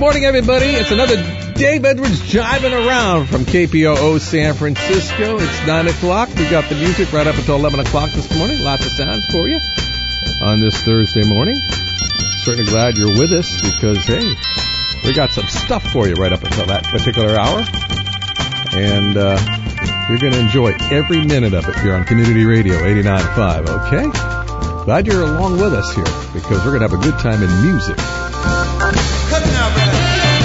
morning, everybody. It's another Dave Edwards jiving around from KPOO San Francisco. It's 9 o'clock. We got the music right up until 11 o'clock this morning. Lots of sounds for you on this Thursday morning. Certainly glad you're with us because, hey, we got some stuff for you right up until that particular hour. And you're going to enjoy every minute of it here on Community Radio 89.5, okay? Glad you're along with us here because we're going to have a good time in music. Cut it now, brother.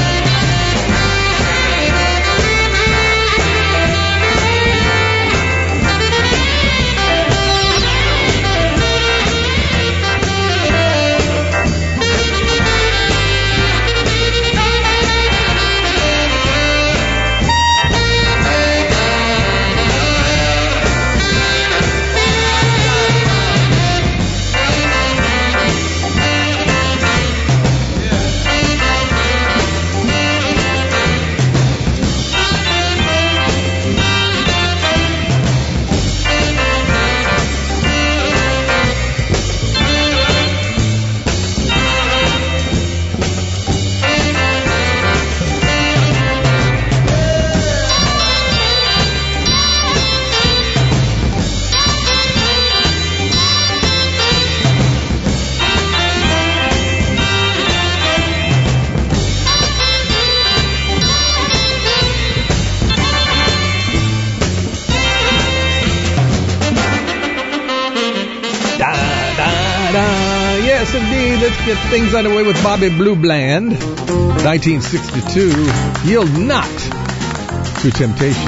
Let's get things underway with Bobby Blue Bland, 1962, Yield Not to Temptation.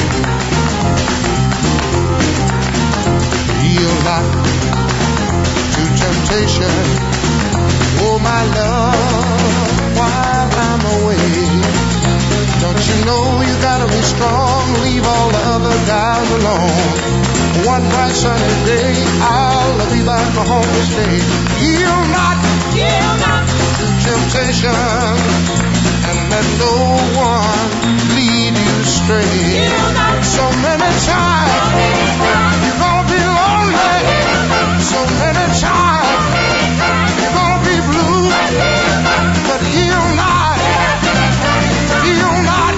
Yield not to temptation, oh my love, while I'm away. Don't you know you gotta be strong, leave all the other guys alone. One bright sunny day, I'll be back home to stay. Yield not to temptation, and let no one lead you astray. So many times you're gonna be lonely. So many times you're gonna be blue. But yield not. Oh, yield not.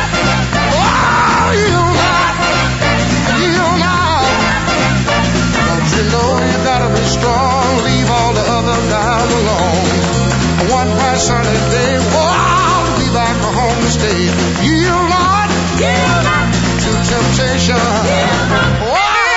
You know you gotta be strong, leave all the other guys alone. One bright sunny day, oh, I'll be back home to stay. Yield not to temptation. Oh.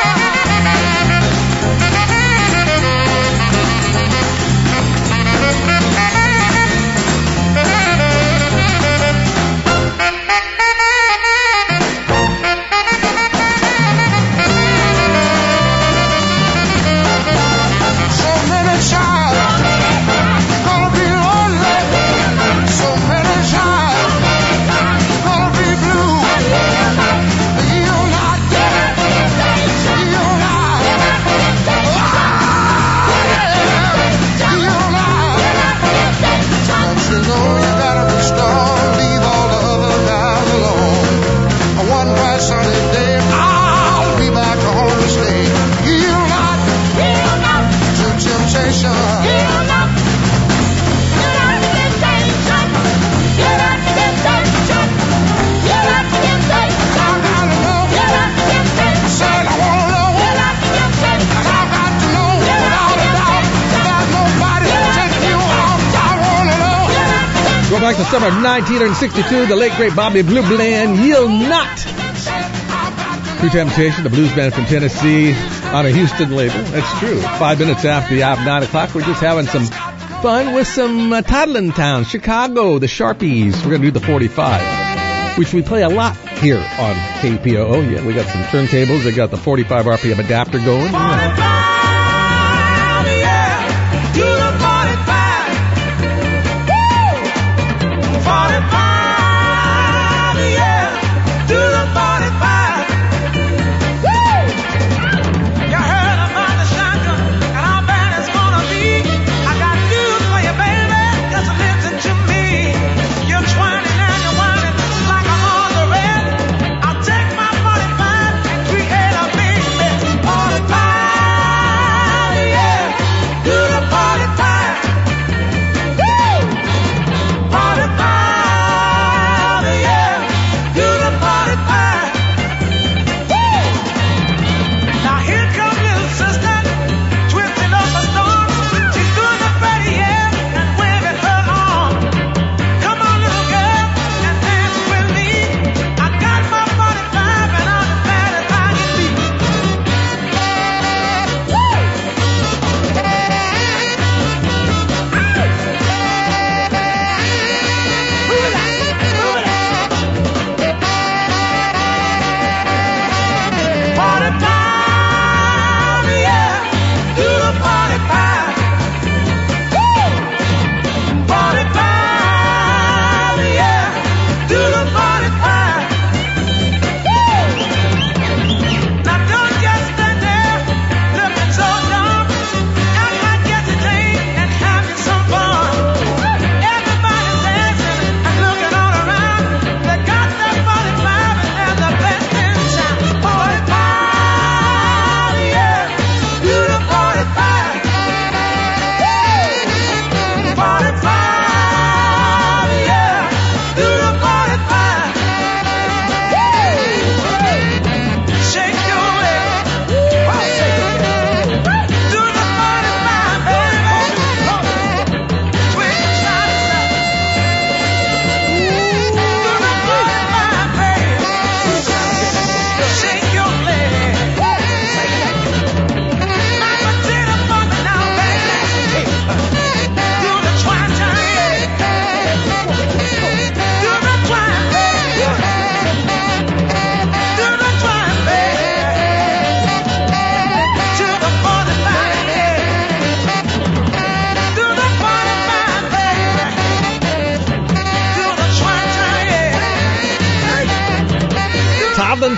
Back to summer of 1962, the late great Bobby Blue Bland, Yield Not to Temptation, the blues band from Tennessee on a Houston label. That's true. 5 minutes after the hour of 9 o'clock, we're just having some fun with some Toddlin Town, Chicago, the Sharpies. We're going to do the 45, which we play a lot here on KPOO. Yeah, we got some turntables. They got the 45 RPM adapter going.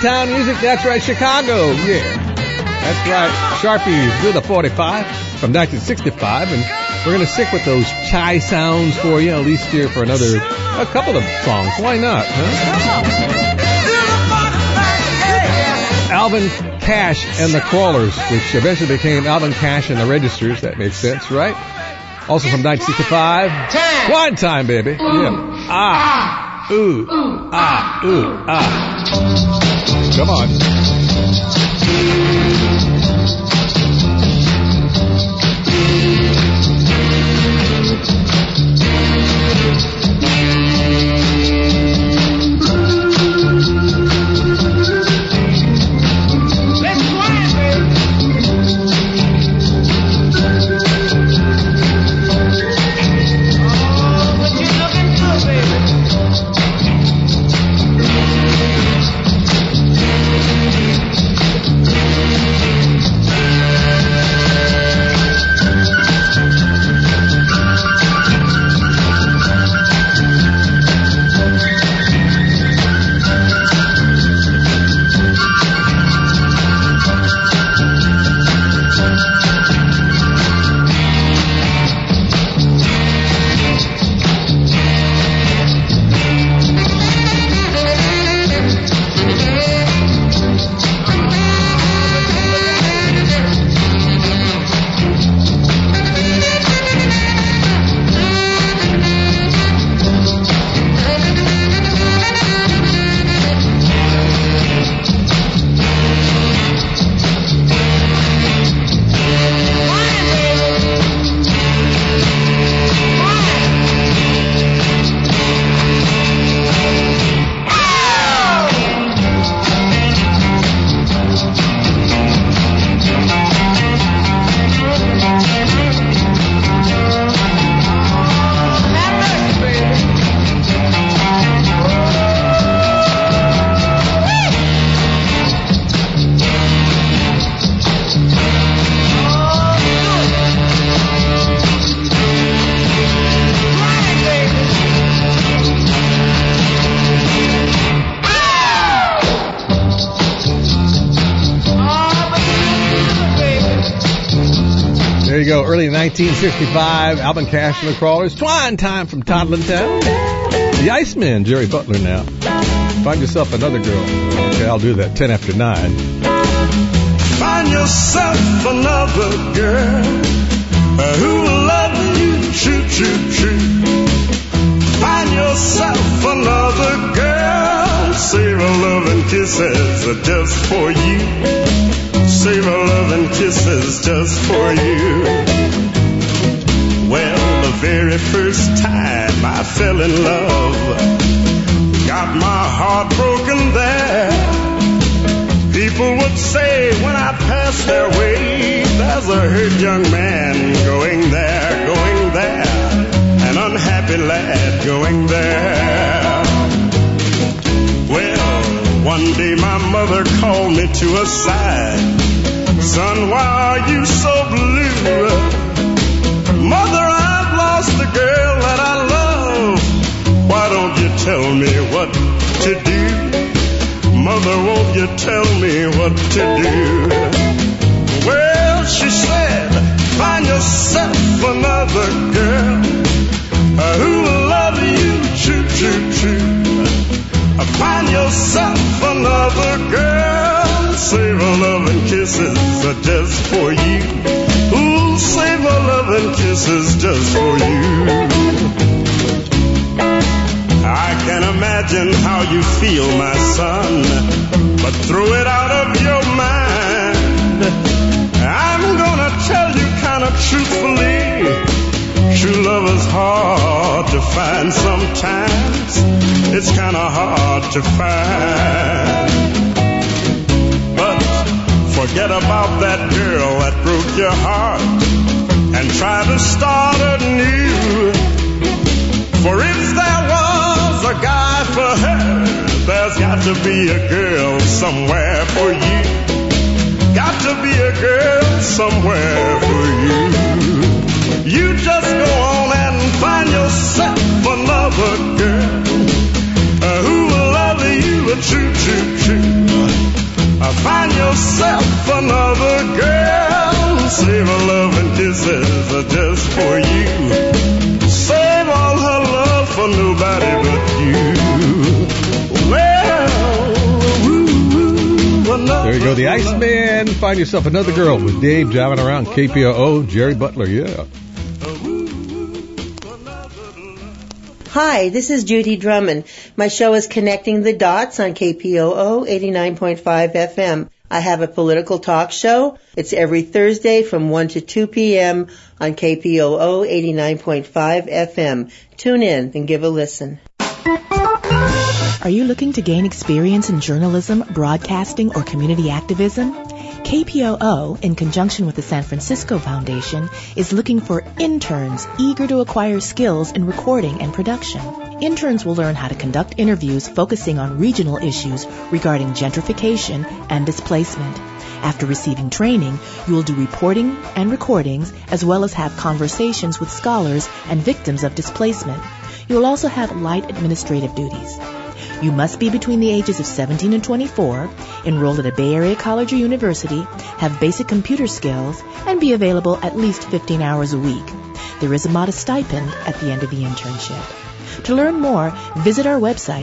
Chi-Town music, that's right, Chicago, yeah. That's right, Sharpies with a 45 from 1965, and we're going to stick with those Chi sounds for you, at least here for a couple of songs. Why not, huh? Alvin Cash and the Crawlers, which eventually became Alvin Cash and the Registers. That makes sense, right? Also from 1965. One time, baby. Yeah. Ah. Ooh. Ah. Ooh. Ah. Come on. There you go, early 1965, Alvin Cash and the Crawlers. Twine Time from Toddlin Town. The Iceman, Jerry Butler now. Find yourself another girl. Okay, I'll do that, 10 after 9. Find yourself another girl who will love you, true, true, true. Find yourself another girl. Save her love and kisses just for you. Save her love and kisses just for you. Well, the very first time I fell in love, got my heart broken there. People would say when I passed their way, there's a hurt young man going there, an unhappy lad going there. Well, one day my mother called me to her side. Son, why are you so blue? Mother, I've lost the girl that I love. Why don't you tell me what to do? Mother, won't you tell me what to do? Well, she said, find yourself another girl who will love you, true, true, true. Find yourself another girl. Save her love and kisses just for you. Ooh, save her love and kisses just for you. I can imagine how you feel, my son, but throw it out of your mind. I'm gonna tell you kind of truthfully, true love is hard to find sometimes. It's kind of hard to find. But forget about that girl that broke your heart and try to start anew. For if there was a guy for her, there's got to be a girl somewhere for you. Got to be a girl somewhere for you. You just go on and find yourself another girl who will love you, true, true, true. find yourself another girl. Save her love and kisses are just for you. Save all her love for nobody but you. Well, there you go, the Iceman. Find yourself another girl with Dave driving around KPOO. Jerry Butler, yeah. Hi, this is Judy Drummond. My show is Connecting the Dots on KPOO 89.5 FM. I have a political talk show. It's every Thursday from 1 to 2 p.m. on KPOO 89.5 FM. Tune in and give a listen. Are you looking to gain experience in journalism, broadcasting, or community activism? KPOO, in conjunction with the San Francisco Foundation, is looking for interns eager to acquire skills in recording and production. Interns will learn how to conduct interviews focusing on regional issues regarding gentrification and displacement. After receiving training, you will do reporting and recordings, as well as have conversations with scholars and victims of displacement. You will also have light administrative duties. You must be between the ages of 17 and 24, enrolled at a Bay Area college or university, have basic computer skills, and be available at least 15 hours a week. There is a modest stipend at the end of the internship. To learn more, visit our website,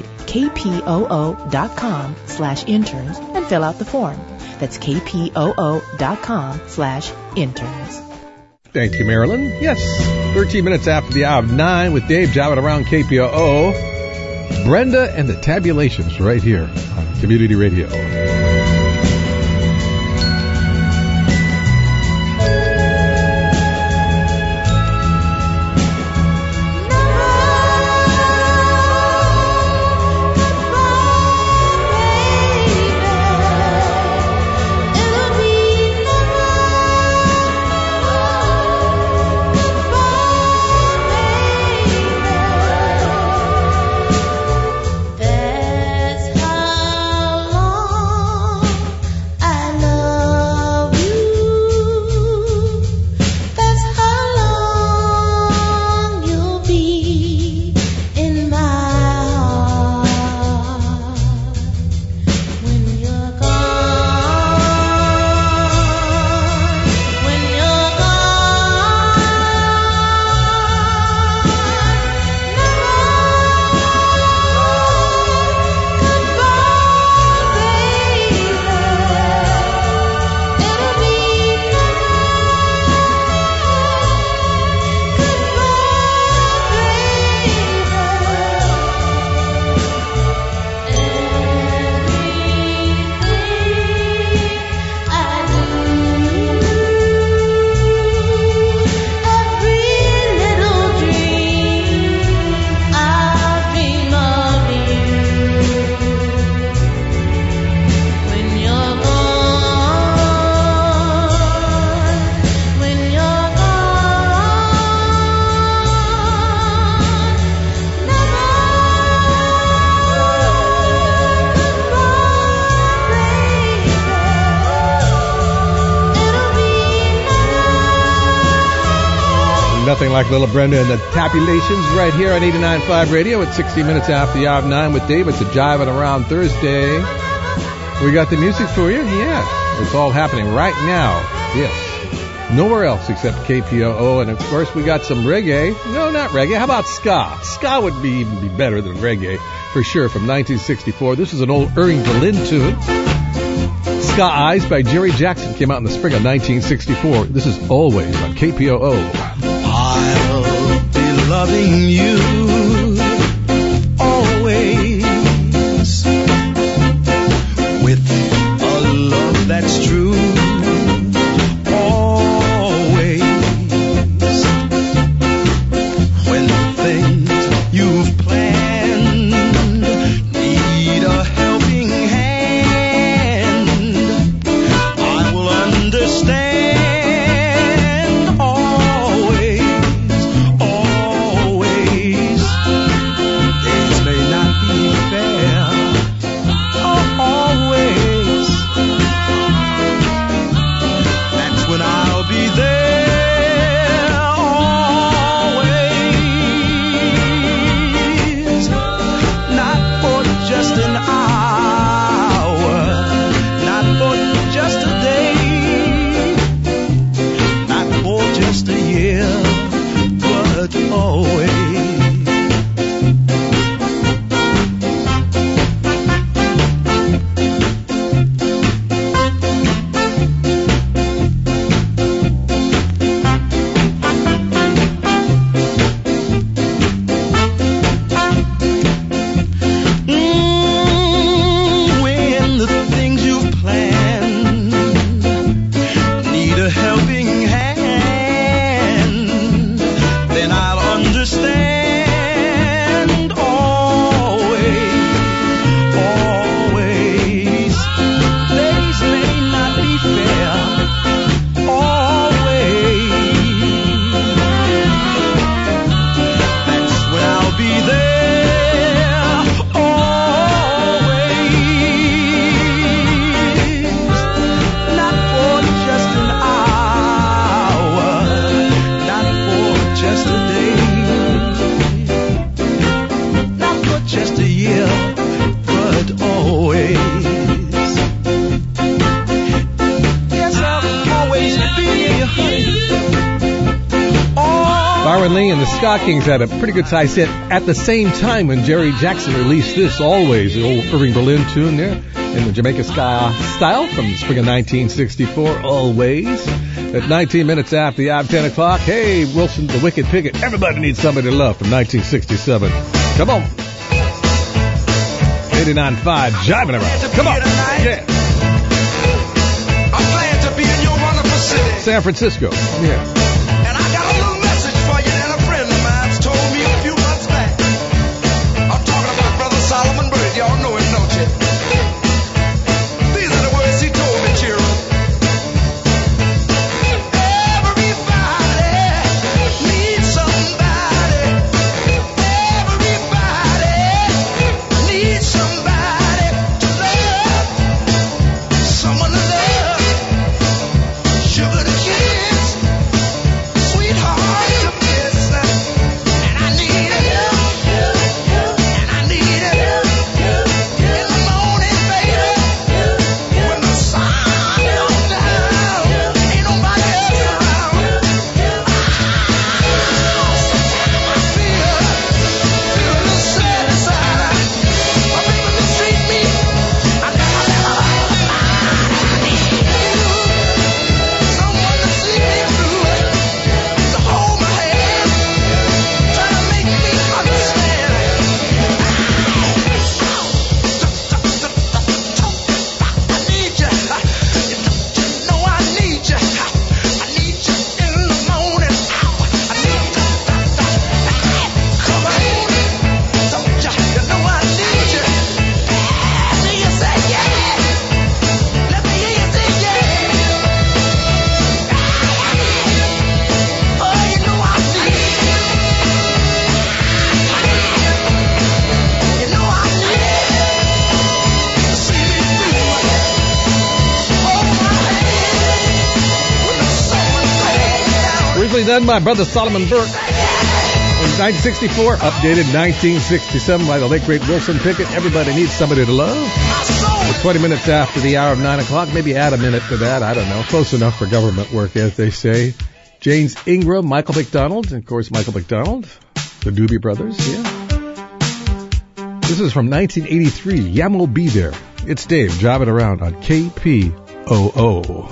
kpoo.com/interns, and fill out the form. That's kpoo.com/interns. Thank you, Marilyn. Yes, 13 minutes after the hour of 9 with Dave driving around KPOO. Brenda and the Tabulations right here on Community Radio. Nothing like Little Brenda and the Tabulations right here on 89.5 Radio at 60 minutes after the hour of 9 with Dave. It's a Jiving Around Thursday. We got the music for you? Yeah. It's all happening right now. Yes. Nowhere else except KPOO. And, of course, we got some reggae. No, not reggae. How about ska? Ska would even be better than reggae, for sure, from 1964. This is an old Errington Lynn tune. Ska Eyes by Jerry Jackson came out in the spring of 1964. This is Always on KPOO. I'll be loving you always with a love that's true. Always when the things you've planned need a helping hand, I will understand. Always Marvin Lee and the Ska Kings had a pretty good size hit at the same time when Jerry Jackson released this, Always, the old Irving Berlin tune there in the Jamaica Ska style from the spring of 1964, Always. At 19 minutes after the hour of 10 o'clock, hey, Wilson, the Wicked Picket, Everybody Needs Somebody to Love from 1967. Come on. 89.5, jiving around. Come on. Yeah. I'm glad to be in your wonderful city. San Francisco. Yeah. And I got a little message for you that a friend of mine told me a few months back. I'm talking about Brother Solomon Bird. Y'all know him, don't you? These are the words he told me, children. Everybody needs somebody. Everybody needs somebody to love. Someone to love. Sugar to kiss. Sweetheart to kiss. And I need it. And I need it. In the morning, baby. When the sun goes down. Ain't nobody else around. Sometimes I feel a little sad inside. My baby mistreat me. I never need someone to see me through, to hold my hand, try to make me understand. I need you. You know I need you. I need you in the morning. I need you. Come on. Don't you? You know I need you. Let me hear you say yeah. Let me hear you say yeah. Oh, you know I need you. You know I need to see me through. Hold my hand when the sun goes down. Originally done by Brother Solomon Burke in 1964, updated 1967 by the late great Wilson Pickett. Everybody Needs Somebody to Love. My soul We're 20 minutes after the hour of 9 o'clock. Maybe add a minute to that. I don't know. Close enough for government work, as they say. James Ingram, Michael McDonald, and of course Michael McDonald, the Doobie Brothers. Yeah. This is from 1983. Yamo Be There. It's Dave driving around on KPOO.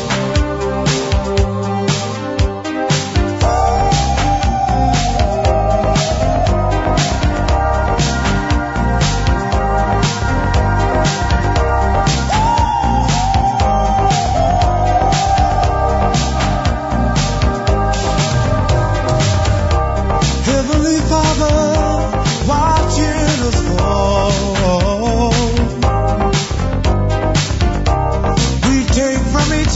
Heavenly Father, watching us fall. We take from each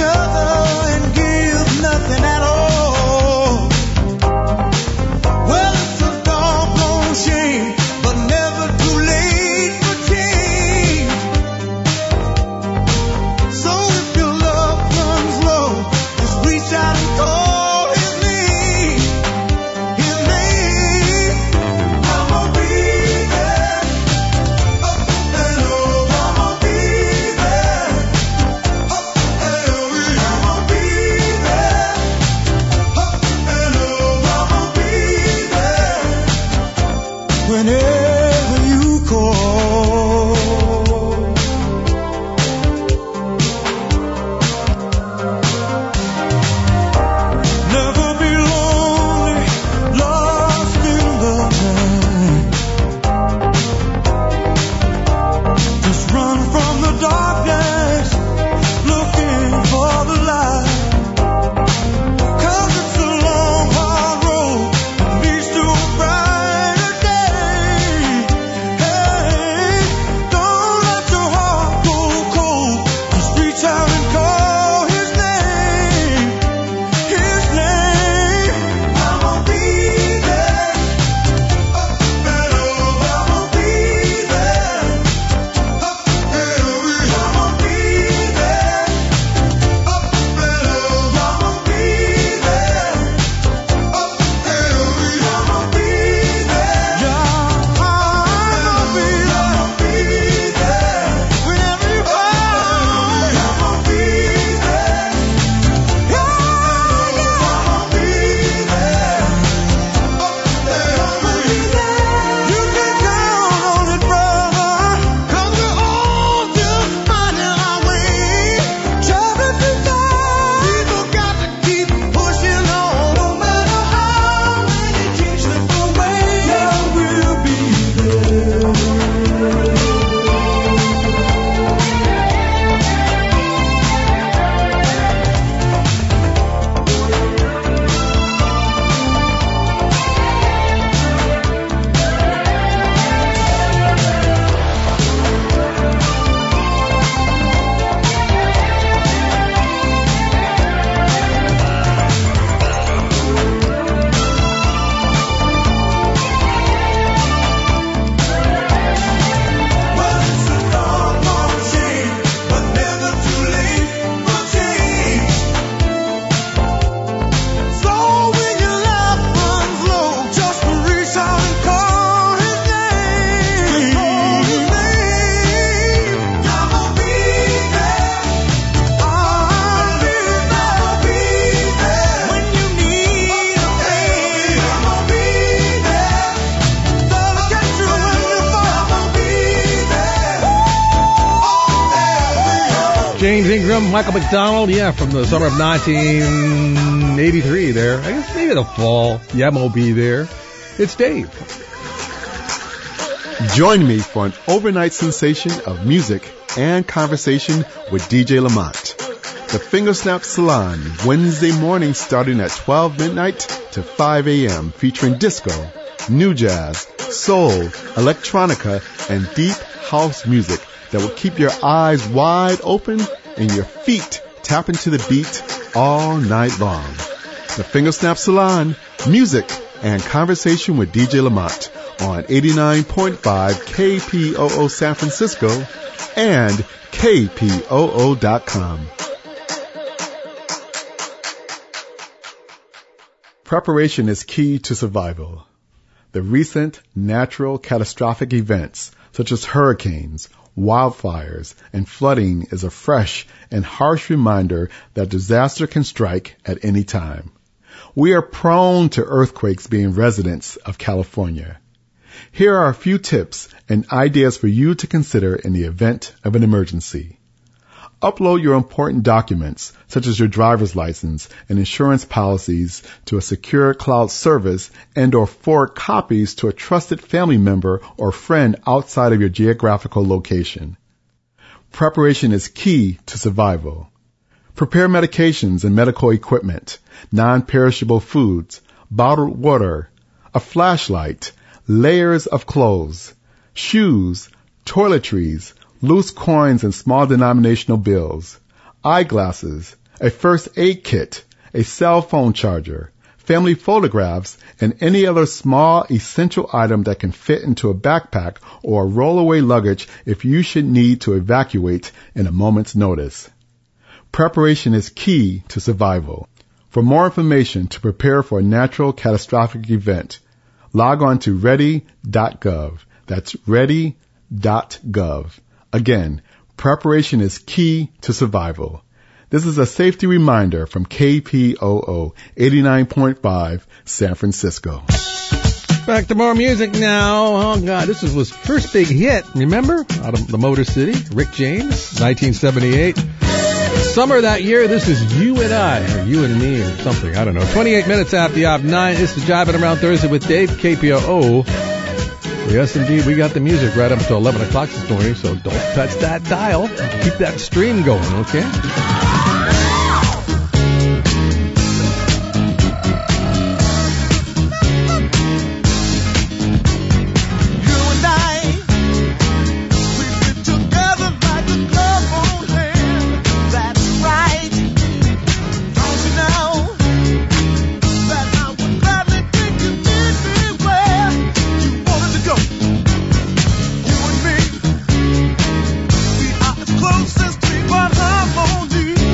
James Ingram, Michael McDonald, yeah, from the summer of 1983 there. I guess maybe the fall. Yeah, MOB there. It's Dave. Join me for an overnight sensation of music and conversation with DJ Lamont. The Fingersnap Salon, Wednesday morning starting at 12 midnight to 5 a.m., featuring disco, new jazz, soul, electronica, and deep house music that will keep your eyes wide open and your feet tapping to the beat all night long. The Fingersnap Salon, music and conversation with DJ Lamont on 89.5 KPOO San Francisco and KPOO.com. Preparation is key to survival. The recent natural catastrophic events, such as hurricanes, wildfires, and flooding, is a fresh and harsh reminder that disaster can strike at any time. We are prone to earthquakes being residents of California. Here are a few tips and ideas for you to consider in the event of an emergency. Upload your important documents, such as your driver's license and insurance policies, to a secure cloud service and/or forward copies to a trusted family member or friend outside of your geographical location. Preparation is key to survival. Prepare medications and medical equipment, non-perishable foods, bottled water, a flashlight, layers of clothes, shoes, toiletries, loose coins and small denominational bills, eyeglasses, a first aid kit, a cell phone charger, family photographs, and any other small essential item that can fit into a backpack or a rollaway luggage if you should need to evacuate in a moment's notice. Preparation is key to survival. For more information to prepare for a natural catastrophic event, log on to ready.gov. That's ready.gov. Again, preparation is key to survival. This is a safety reminder from KPOO 89.5 San Francisco. Back to more music now. Oh, God, this was first big hit, remember? Out of the Motor City, Rick James, 1978. Summer that year, this is You and I, or You and Me, or something, I don't know. 28 minutes after the hour 9, this is Jiving Around Thursday with Dave, KPOO. Yes, indeed, we got the music right up until 11 o'clock this morning, so don't touch that dial. Keep that stream going, okay? Closest to what I'm gonna do.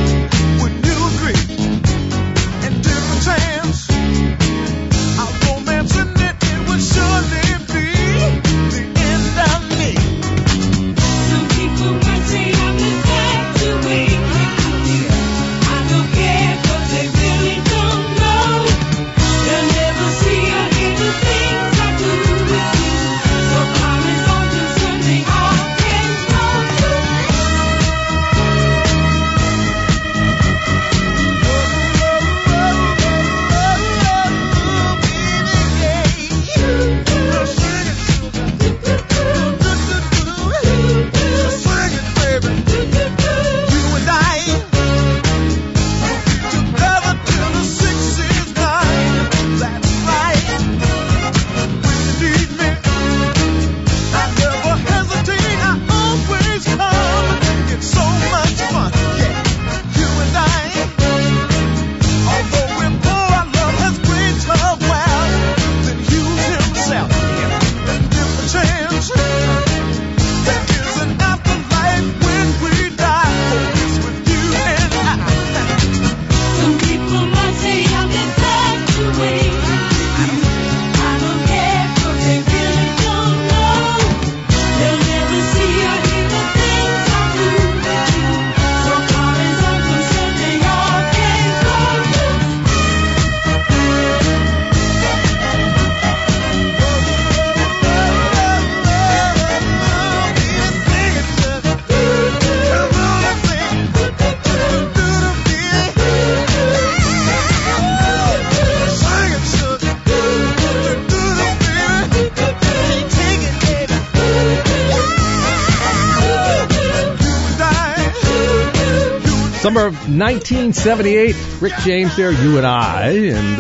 Summer of 1978, Rick James there, You and I. And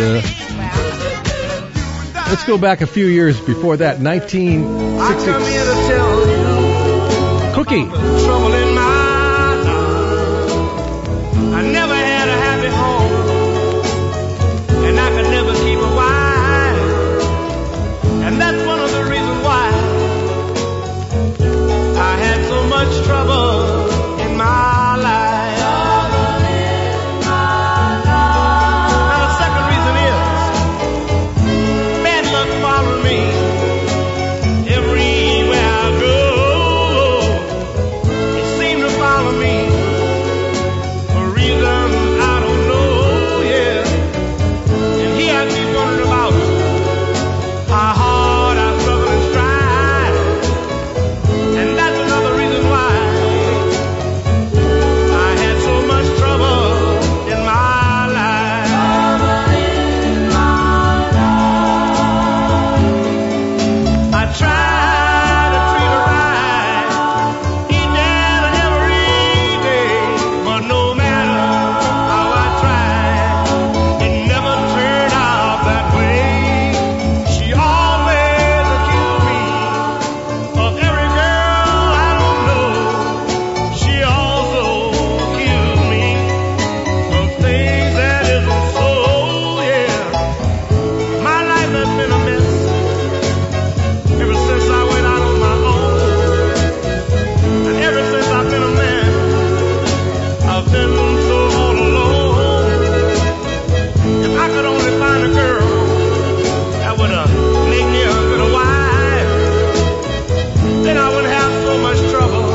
let's go back a few years before that, 1966. Cookie. Trouble in my life. I never had a happy home, and I could never keep a wife. And that's one of the reasons why I had so much trouble in my life. Now the second reason is bad luck followed me everywhere I go. It seemed to follow me for reasons I don't know, yeah. And here I keep wondering about how hard I struggle and strive. And that's another reason why I had so much trouble in my life. I tried to treat her right each and every day, but no matter how I tried, it never turned out that way. She always accused me of every girl I don't know. She also accused me of things that isn't so, yeah. My life has been a mess ever since I went out on my own. And ever since I've been a man, I've been so all alone. If I could only find a girl that would make me a good wife, then I wouldn't have so much trouble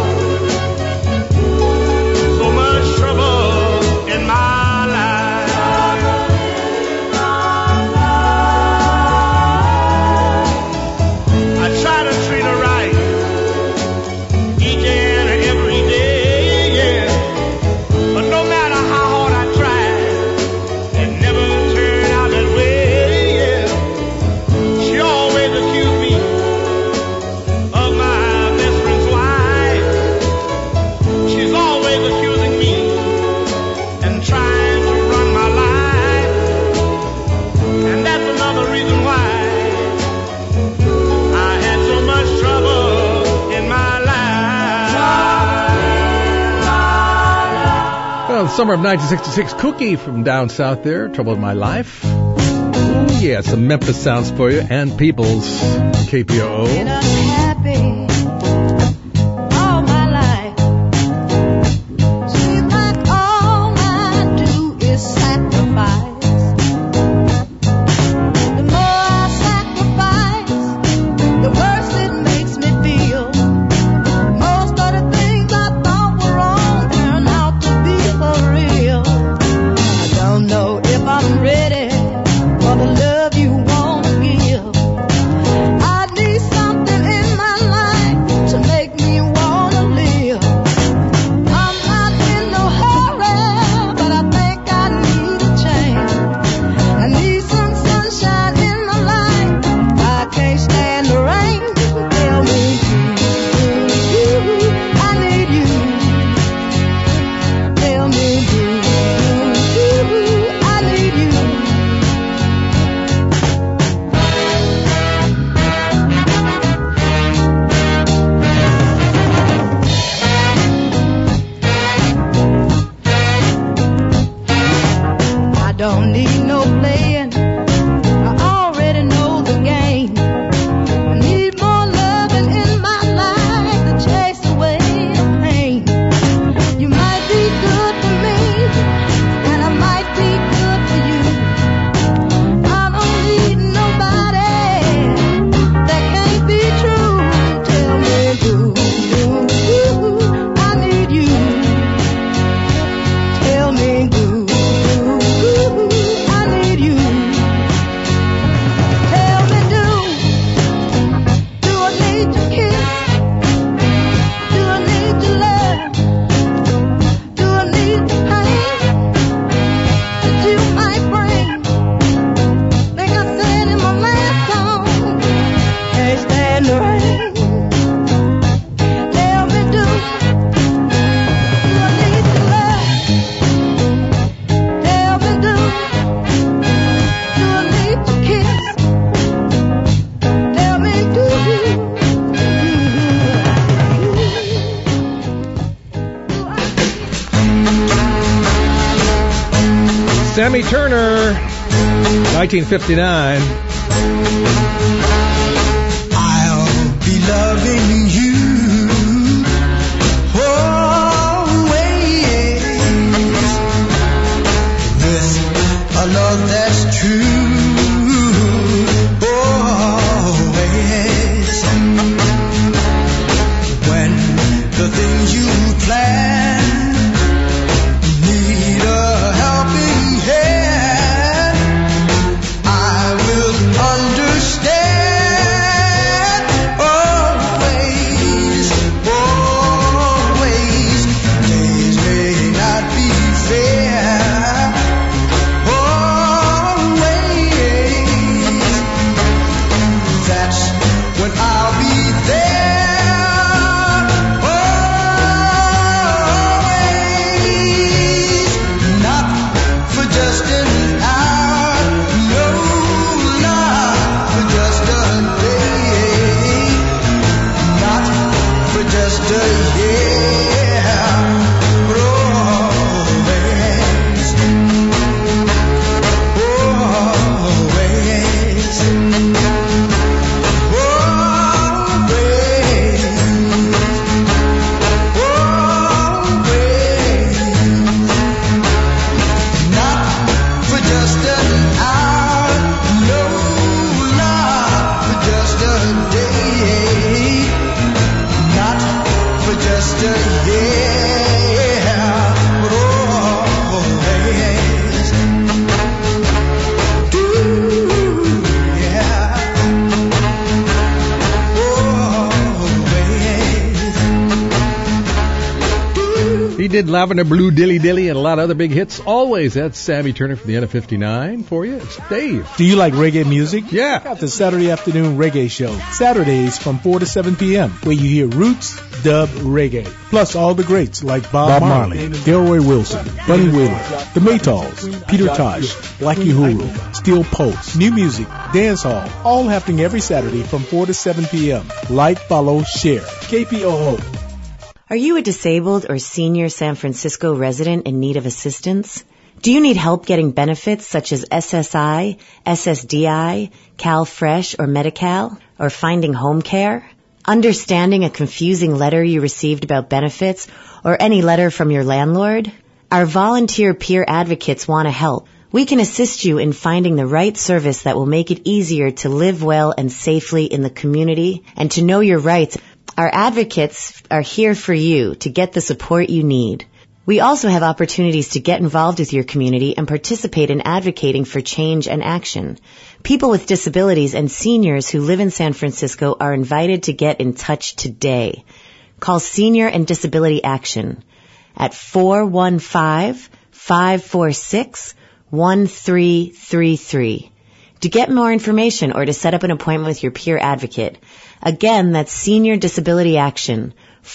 in my life. I try to treat her right each and every day, yeah. But no matter how hard I tried, it never turned out that way, yeah. She always accused me of my best friend's wife. She's always accusing me and trying to run my life. And that's another reason why I had so much trouble in my life. Well, the summer of 1966, Cookie from down south there, Trouble in My Life. Ooh, yeah, some Memphis sounds for you, and Peoples, KPOO. Been unhappy all my life. Seems like all I do is sacrifice. The more I sacrifice, the worse it makes me feel. Most of the things I thought were wrong turn out to be for real. I don't know if I'm ready for the love you want to give. I need something in my life to make me want to live. I'm not in no hurry, but I think I need a change. I need some sunshine in my life. I can't stand the rain. Tell me I need you. Tell me I need you. I don't need no playing. I already know the game. I need more loving in my life to chase away the pain. You might be good for me, and I might be good for you. I don't need nobody that can't be true. Tell me I need you. Tell me I need you. Sammy Turner, 1959. I'll be loving you always with a love that's true. Always when the things you plan need a helping hand, I will understand. Always, always, days may not be fair. Always, that's when I'll be there. Always, not for just an hour, no, not for just a day, not for just a year, but always, always, not for just an hour, no, not for just a day, not for just a year, but always, do, yeah, always. He did Lavender Blue Dilly Dilly and a lot of other big hits. Always, that's Sammy Turner from the end of 59 for you. It's Dave. Do you like reggae music? Yeah. Got the Saturday Afternoon Reggae Show, Saturdays from 4 to 7 p.m., where you hear roots, dub, reggae, plus all the greats like Bob Marley, Delroy Wilson, Bunny Wheeler, The Maytals, Peter Tosh, Blackie Huru, Steel Pulse, new music, dance hall, all happening every Saturday from 4 to 7 p.m. Like, follow, share. KPOO. Are you a disabled or senior San Francisco resident in need of assistance? Do you need help getting benefits such as SSI, SSDI, CalFresh, or Medi-Cal, or finding home care? Understanding a confusing letter you received about benefits, or any letter from your landlord? Our volunteer peer advocates want to help. We can assist you in finding the right service that will make it easier to live well and safely in the community and to know your rights. Our advocates are here for you to get the support you need. We also have opportunities to get involved with your community and participate in advocating for change and action. People with disabilities and seniors who live in San Francisco are invited to get in touch today. Call Senior and Disability Action at 415-546-1333 to get more information or to set up an appointment with your peer advocate. Again, that's Senior Disability Action,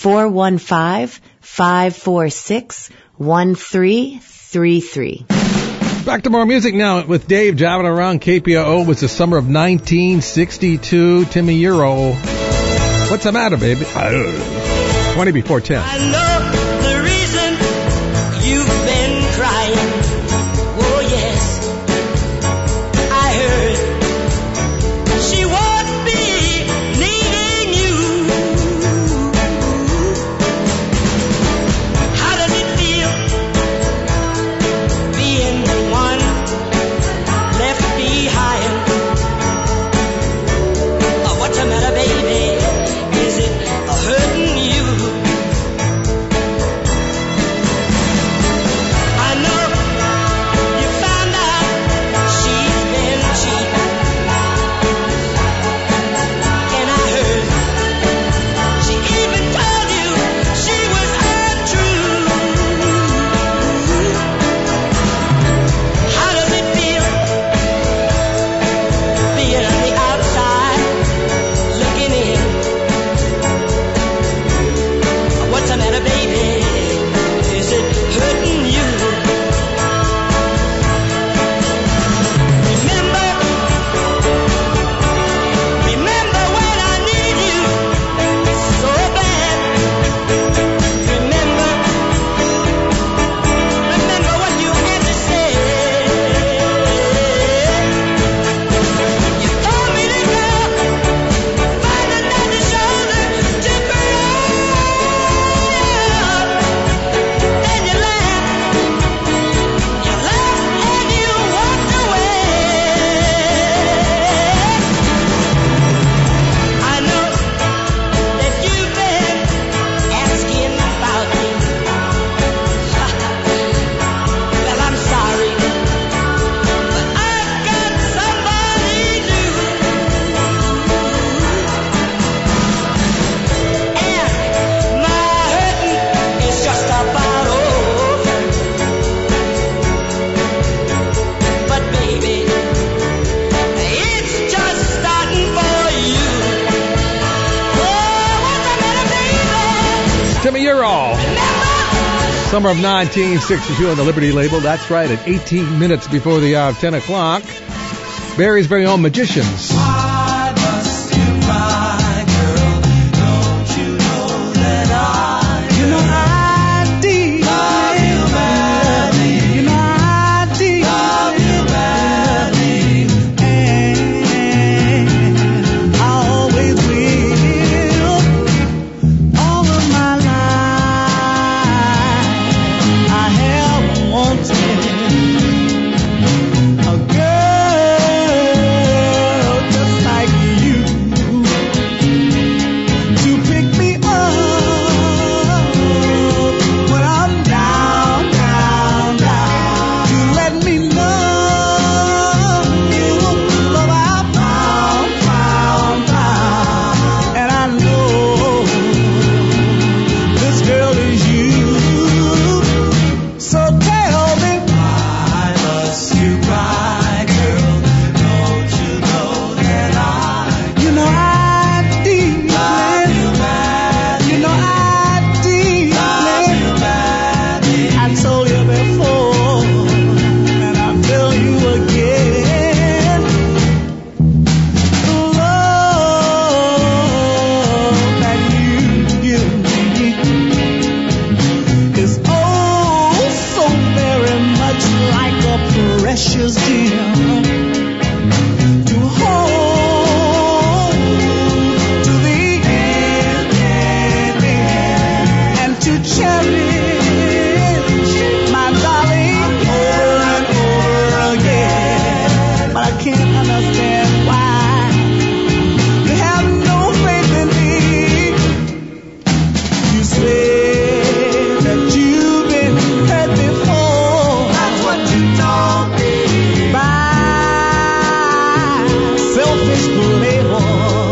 415-546-1333. Back to more music now with Dave driving around KPOO. It was the summer of 1962. Timmy Euro. What's the matter, baby? 20 before 10. I know the reason you've been crying. Oh, yes. I heard she won't be needing you. How does it feel being the one left behind? Oh, what's the matter, baby? Is it hurting you? Summer of 1962 on the Liberty label. That's right, at 18 minutes before the hour of 10 o'clock. Barry's very own Magicians. Why must you cry, girl? Don't you know that I deeply love you madly. You know I deeply love you madly, and I always will. All of my life, I have wanted a girl just like you to pick me up when I'm down, down, down, to let me love you, love I found, and I know this girl is you. So tell me, why must you cry, girl? Don't you know that you know I deeply love you madly. You know I deeply love you madly. I told you before, and I'll tell you again. The love that you give me is oh so very much like a precious gem to hold to the end and to cherish, my darling, over and over again. But I can't understand why you have no faith in me. You said that you've been hurt before. That's what you told me. By selfish playboy.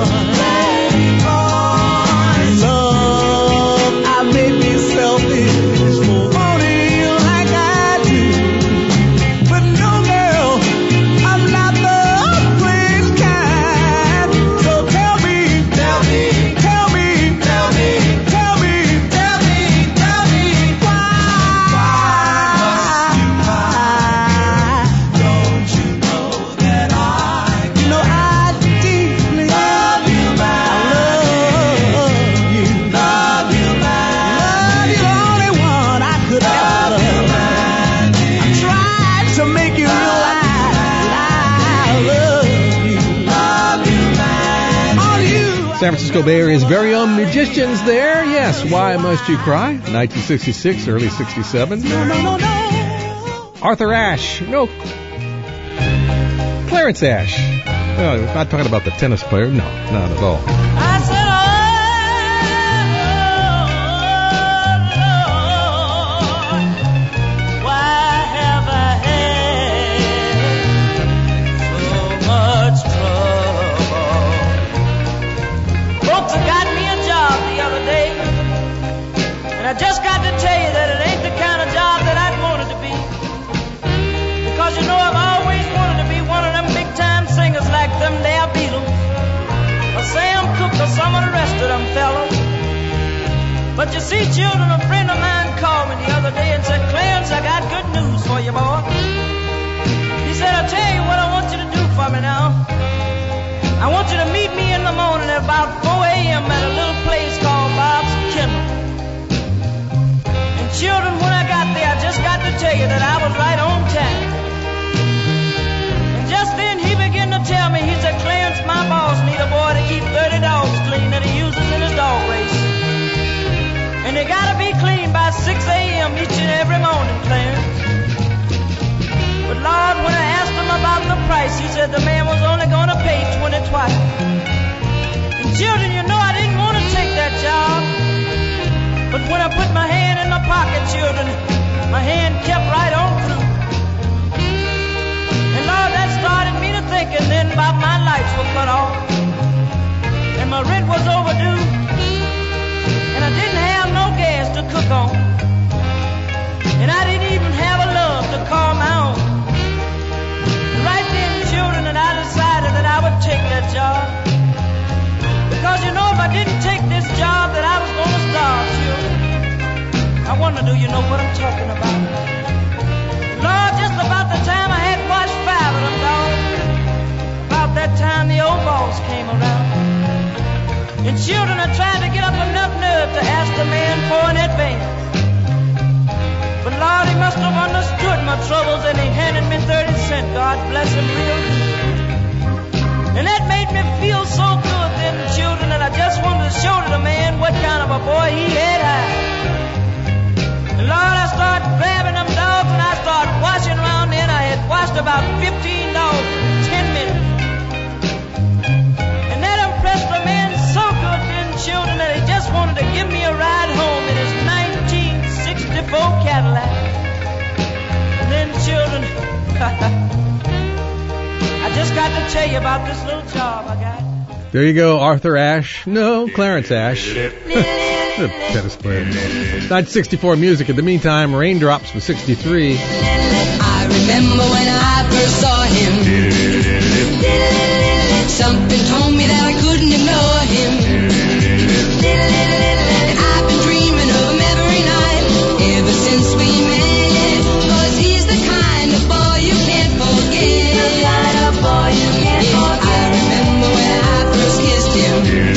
Love, I may be selfish for wanting you like I do. But no, girl, I'm not the plain kind. So tell me, tell me, tell me, tell me, tell me, tell me, tell me why must you cry? Don't you know that I deeply love you, man. I love you, man. Love you, the only one I could ever love. I tried to make you realize that I love you, man. All you. San Francisco Bay Area's very own Magicians there. Yes, Why Must You Cry? 1966, early 67. No. Arthur Ashe. No. Clarence Ashe. No, we're not talking about the tennis player. No, not at all. I said, why have I had so much trouble? Folks have got me a job the other day, and I just got to tell you that it ain't the kind of job that I'd wanted to be. Because you know I've always wanted to be one of them big-time singers like them there Beatles, or Sam Cooke, or some of the rest of them fellas. But you see, children, a friend of mine called me the other day and said, Clarence, I got good news for you, boy. He said, I'll tell you what I want you to do for me now. I want you to meet me in the morning at about 4 a.m. at a little place called Bob's Kennel. And children, when I got there, I just got to tell you that I was right on time. And just then he began to tell me, he said, Clarence, my boss need a boy to keep 30 dogs clean that he uses in his dog race. And they gotta be clean by 6 a.m. each and every morning, Clarence. But Lord, when I asked him about the price, he said the man was only gonna pay 20 twice. And children, you know I didn't want to take that job. But when I put my hand in my pocket, children, my hand kept right on through. And Lord, that started me to thinking then about my lights were cut off, and my rent was overdue, and I didn't have no gas to cook on, and I didn't even have a love to call my own. And right then, children, and I decided that I would take that job, because you know if I didn't take this job that I was going to starve, children. I want wonder, do you know what I'm talking about? Lord, just about the time I had watched 5 of them dogs, about that time the old boss came around. And children are trying to get up enough nerve to ask the man for an advance. But Lord, he must have understood my troubles and he handed me 30 cents. God bless him real good. And that made me feel so good then, children, and I just wanted to show to the man what kind of a boy he had hired. And Lord, I started grabbing them dogs and I started washing around then. I had washed about 15 dogs in 10 minutes. And that impressed the man so good then, children, that he just wanted to give me a ride home in his 1964 Cadillac. And then, children, I just got to tell you about this little job I got. There you go, Arthur Ashe. No, Clarence Ashe. The tennis player. 1964 music. In the meantime, Raindrops was 63. I remember when I first saw him. Something told me that I couldn't ignore him. And I've been dreaming of him every night ever since we met. 'Cause he's the kind of boy you can't forget. The kind of boy you can't forget. I remember when I first kissed him.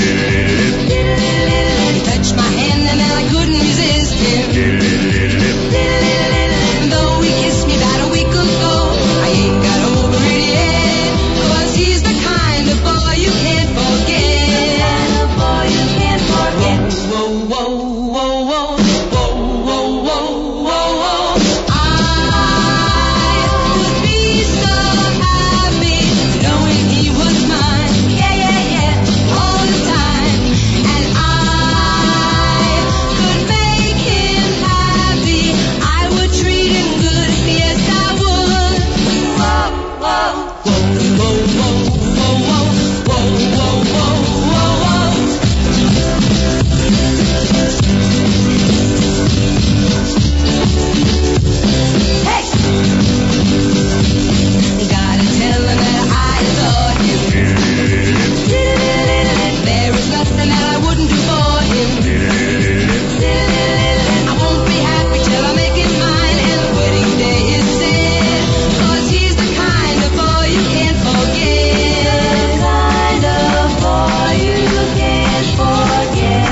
He touched my hand and then I couldn't resist him. Though he kissed me about a week ago, I ain't got over it yet. 'Cause he's the kind of boy you can't forget. The kind of boy you can't forget. Whoa, whoa, whoa, whoa, whoa, whoa, whoa, whoa, whoa. I would be so happy knowing he was mine. Yeah, yeah, yeah, all the time. And I could make him happy. I would treat him good. Yes, I would. Whoa, whoa, whoa, whoa, whoa, whoa, whoa, whoa, whoa, whoa, whoa. Hey! Gotta tell him that I adore him. There is nothing that I wouldn't do for him. I won't be happy till I make him mine and the wedding day is set. 'Cause he's the kind of boy you can't forget. The kind of boy you can't forget.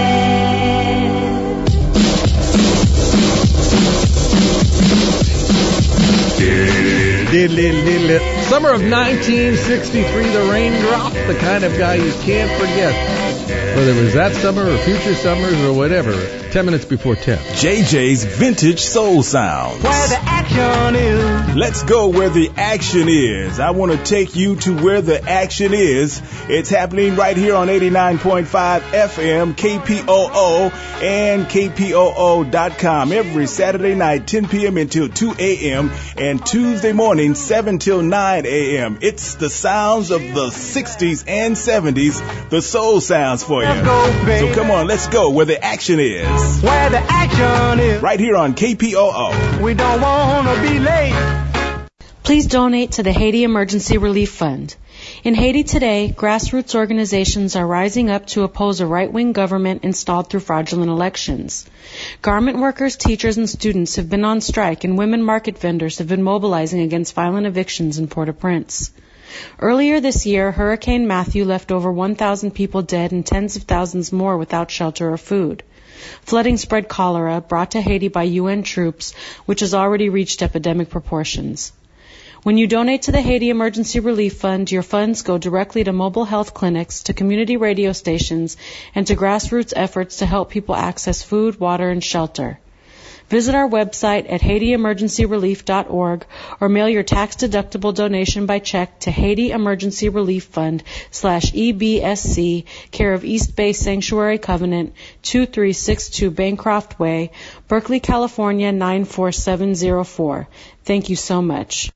Summer of 1963, the Raindrop, the kind of guy you can't forget. Whether it was that summer or future summers or whatever. 10 minutes before 10. JJ's Vintage Soul Sounds. Where the action is. Let's go where the action is. I want to take you to where the action is. It's happening right here on 89.5 FM, KPOO, and KPOO.com every Saturday night, 10 p.m. until 2 a.m., and Tuesday morning, 7 till 9 a.m. It's the sounds of the 60s and 70s, the soul sounds for you. So come on, let's go where the action is. Where the action is. Right here on KPOO. We don't want to be late. Please donate to the Haiti Emergency Relief Fund. In Haiti today, grassroots organizations are rising up to oppose a right-wing government installed through fraudulent elections. Garment workers, teachers, and students have been on strike, and women market vendors have been mobilizing against violent evictions in Port-au-Prince. Earlier this year, Hurricane Matthew left over 1,000 people dead and tens of thousands more without shelter or food. Flooding spread cholera, brought to Haiti by UN troops, which has already reached epidemic proportions. When you donate to the Haiti Emergency Relief Fund, your funds go directly to mobile health clinics, to community radio stations, and to grassroots efforts to help people access food, water, and shelter. Visit our website at HaitiEmergencyRelief.org or mail your tax-deductible donation by check to Haiti Emergency Relief Fund /EBSC, care of East Bay Sanctuary Covenant, 2362 Bancroft Way, Berkeley, California, 94704. Thank you so much.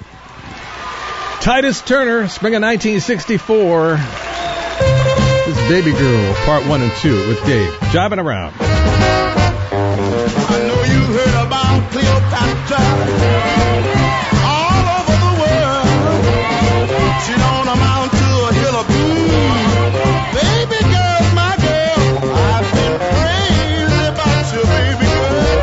Titus Turner, spring of 1964. This is Baby Girl, part 1 and 2 with Dave. Jiving around. I know you heard about Cleopatra all over the world. She don't amount to a hill of beans. Baby girl, my girl, I've been crazy about you, baby girl.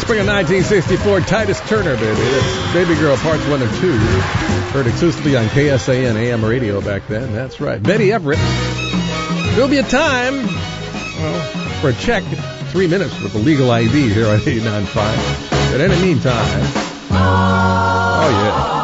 Spring of 1964, Titus Turner, baby. That's Baby Girl Parts 1 and 2. Heard exclusively on KSAN AM radio back then. That's right. Betty Everett. There'll be a time, for a check, 3 minutes with a legal ID here on 89.5. But in the meantime, oh yeah.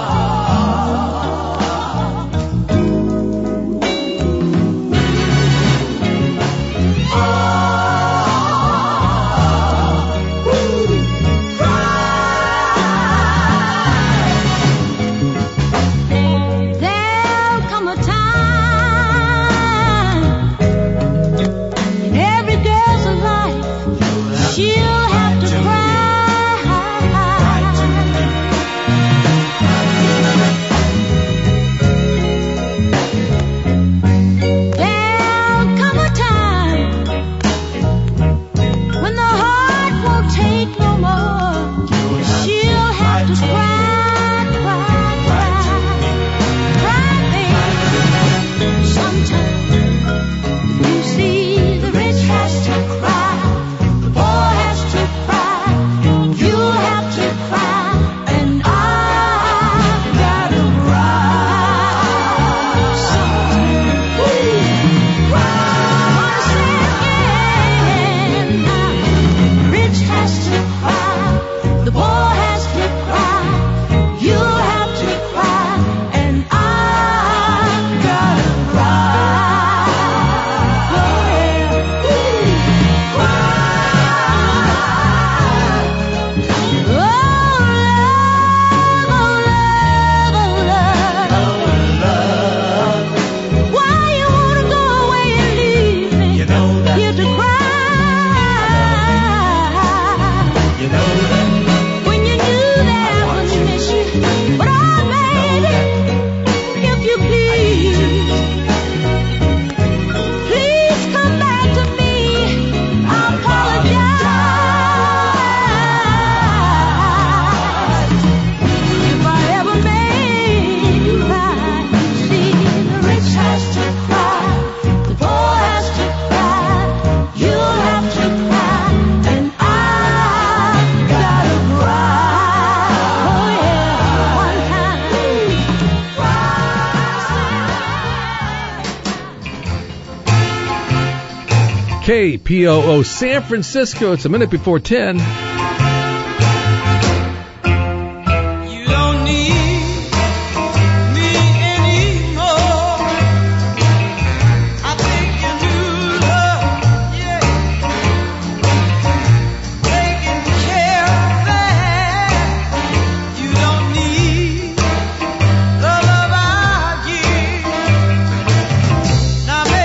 KPOO San Francisco. It's a minute before 10.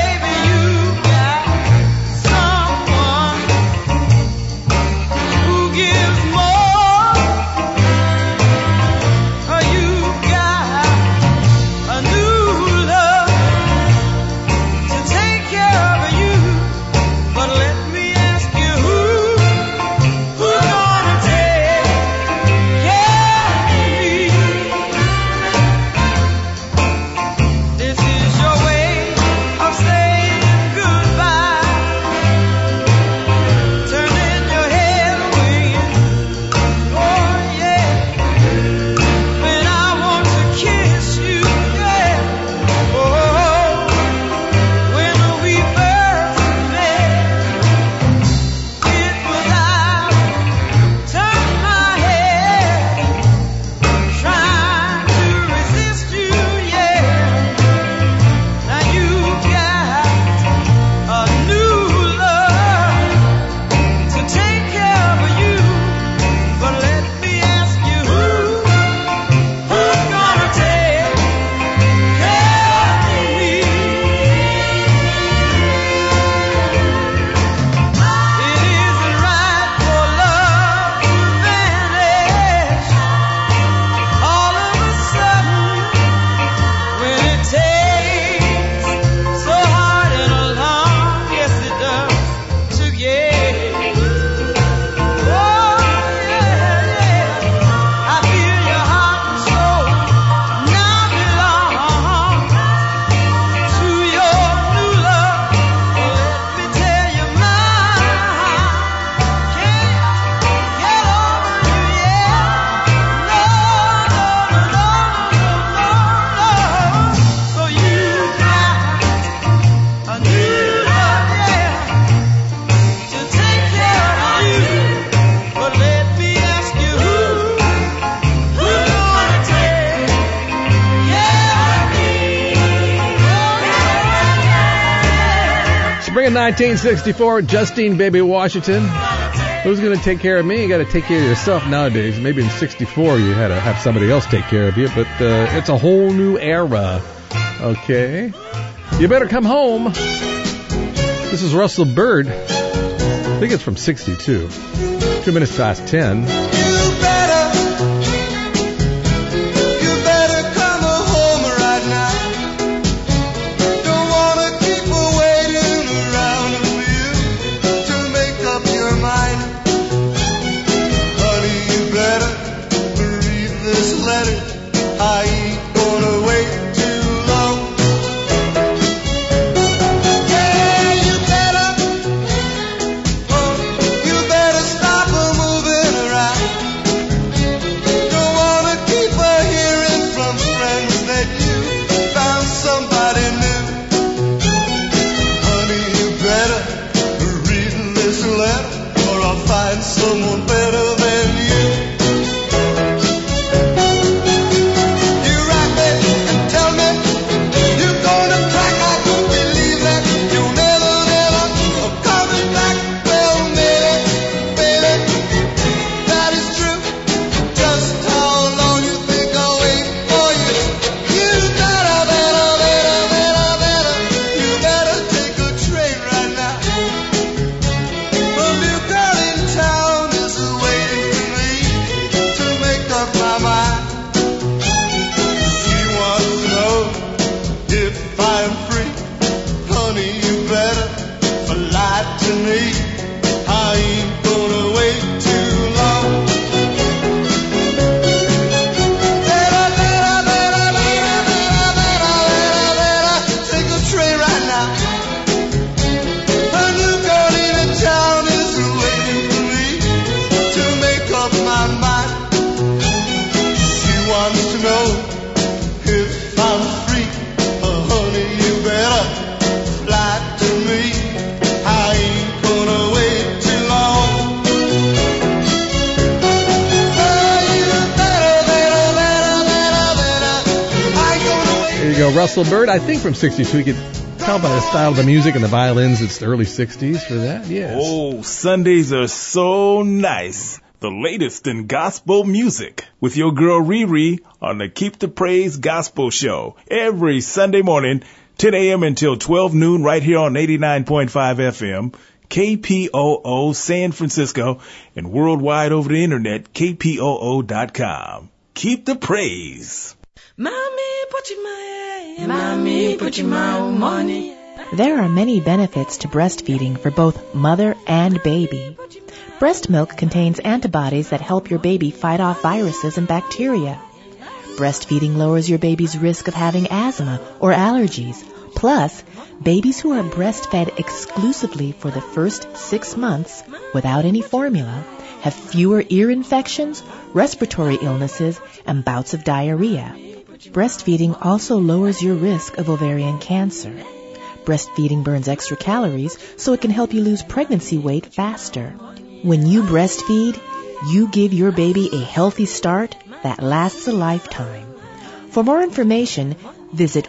Who 1964, Justine Baby Washington. Who's going to take care of me? You got to take care of yourself nowadays. Maybe in 64 you had to have somebody else take care of you, but it's a whole new era. Okay. You better come home. This is Russell Byrd. I think it's from 62. 2 minutes past 10. Russell Byrd, I think from 62. You could tell by the style of the music and the violins, it's the early 60s for that, yes. Oh, Sundays are so nice. The latest in gospel music with your girl Riri on the Keep the Praise Gospel Show every Sunday morning, 10 a.m. until 12 noon right here on 89.5 FM, KPOO San Francisco, and worldwide over the internet, kpoo.com. Keep the praise. Mommy, put your money. There are many benefits to breastfeeding for both mother and baby. Breast milk contains antibodies that help your baby fight off viruses and bacteria. Breastfeeding lowers your baby's risk of having asthma or allergies. Plus, babies who are breastfed exclusively for the first 6 months without any formula have fewer ear infections, respiratory illnesses, and bouts of diarrhea. Breastfeeding also lowers your risk of ovarian cancer. Breastfeeding burns extra calories, so it can help you lose pregnancy weight faster. When you breastfeed, you give your baby a healthy start that lasts a lifetime. For more information, visit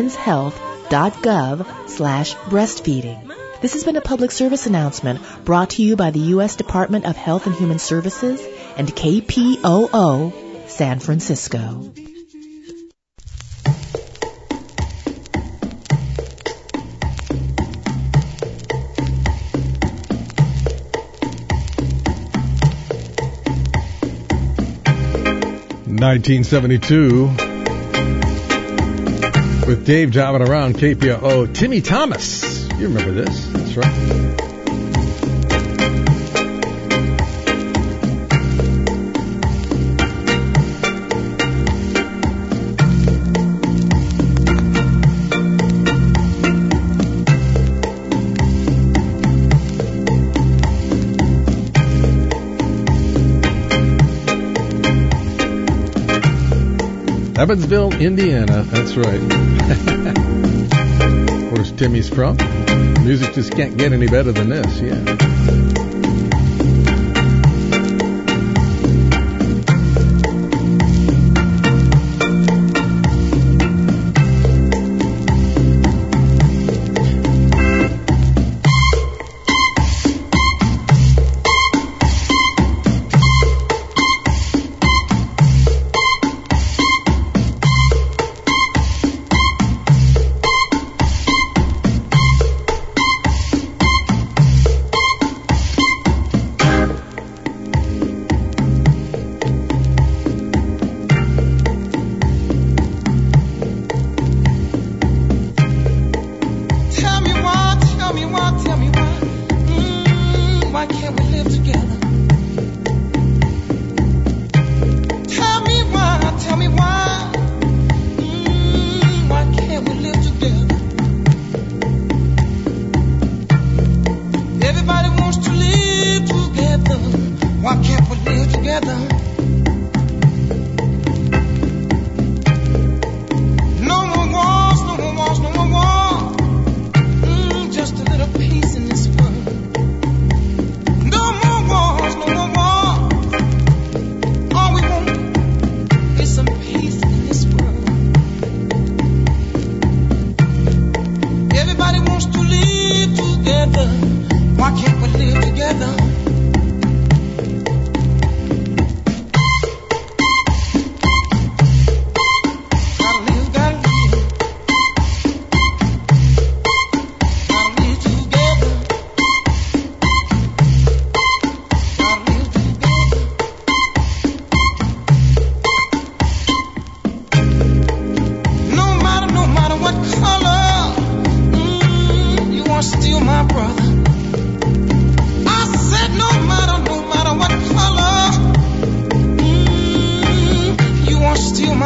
womenshealth.gov/breastfeeding. This has been a public service announcement brought to you by the U.S. Department of Health and Human Services and KPOO San Francisco. (1972) with Dave driving around KPOO. Timmy Thomas. You remember this. That's right. Evansville, Indiana. That's right. Where's Timmy's from? Music just can't get any better than this, yeah.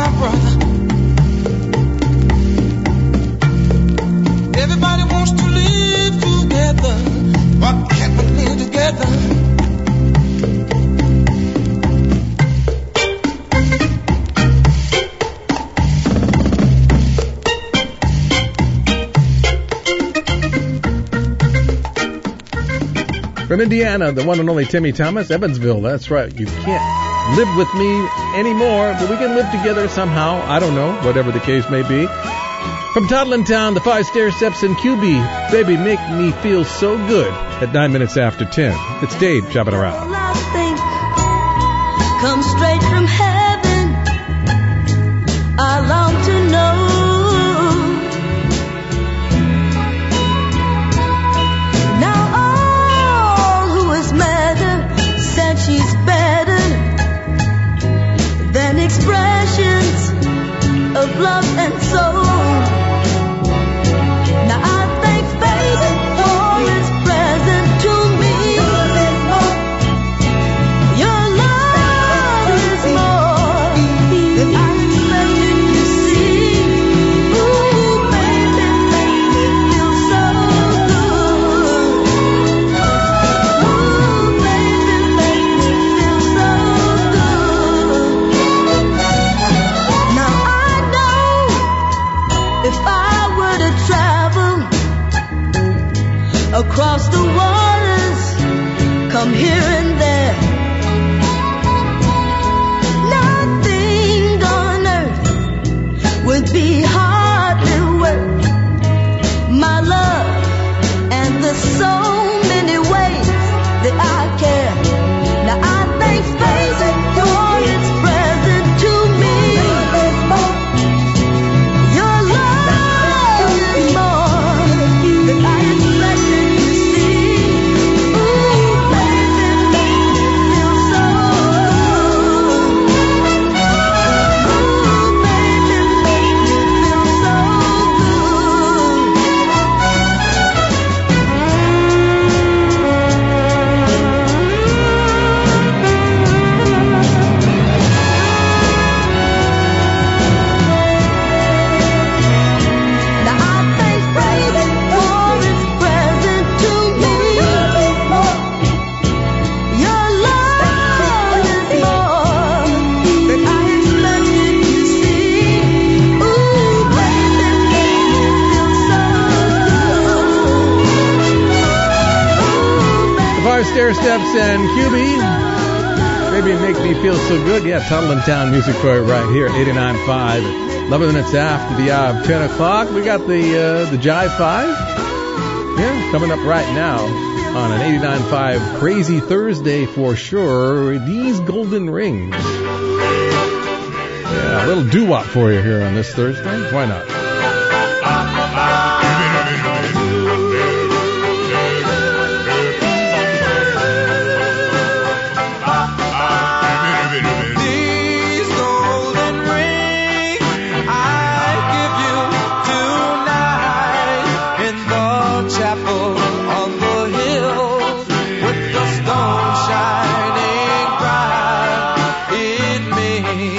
my brother. Everybody wants to live together, but can't we live together? From Indiana, the one and only Timmy Thomas, Evansville. That's right. You can't live with me anymore, but we can live together somehow. I don't know, whatever the case may be. From Toddlin Town, the 5 Stair Steps in QB. Baby, make me feel so good at 9 minutes after 10. It's Dave chopping around. I think come straight from heaven. I long to know. Now all who has met her said she's better than expressions of love and soul. Now I thank fate for its present to me. Your love is more than I expected to see. Ooh, baby, make me feel so good. Ooh, baby, make me feel so good. Now I know if I were to travel across the waters, come here and there, nothing on earth would be hardly worth my love and the so many ways that I care. Now I thank fate for its present to me. Your love is more than I expected to see. Ooh, baby, make me feel so good. Ooh, baby, make me feel so Now I thank fate for its present to me. Your love is more than I expected to see. Ooh, baby, make me feel so good. The 5 Stair Steps and QB. Baby, make me feel so good. Yeah, Toddlin Town music for you right here, 89.5. 11 minutes after the hour of 10 o'clock. We got the Jive 5. Yeah, coming up right now on an 89.5 Crazy Thursday for sure. These Golden Rings. Yeah, a little doo-wop for you here on this Thursday. Why not? These golden rings I give you tonight in the chapel on the hill with the stone shining bright in me.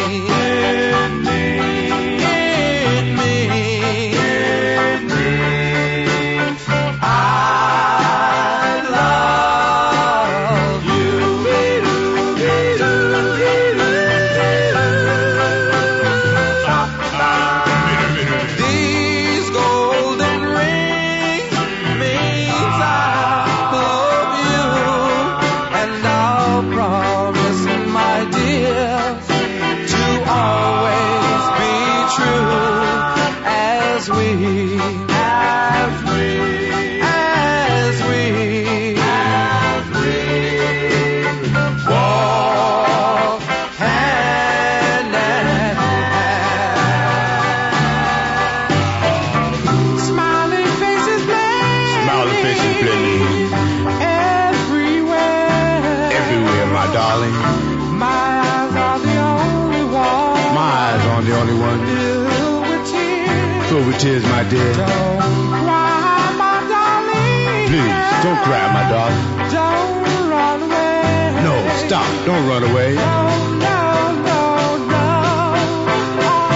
With tears, my dear. Don't cry, my darling. Please, don't cry, my darling. Don't run away. No, stop. Don't run away. No, no, no, no.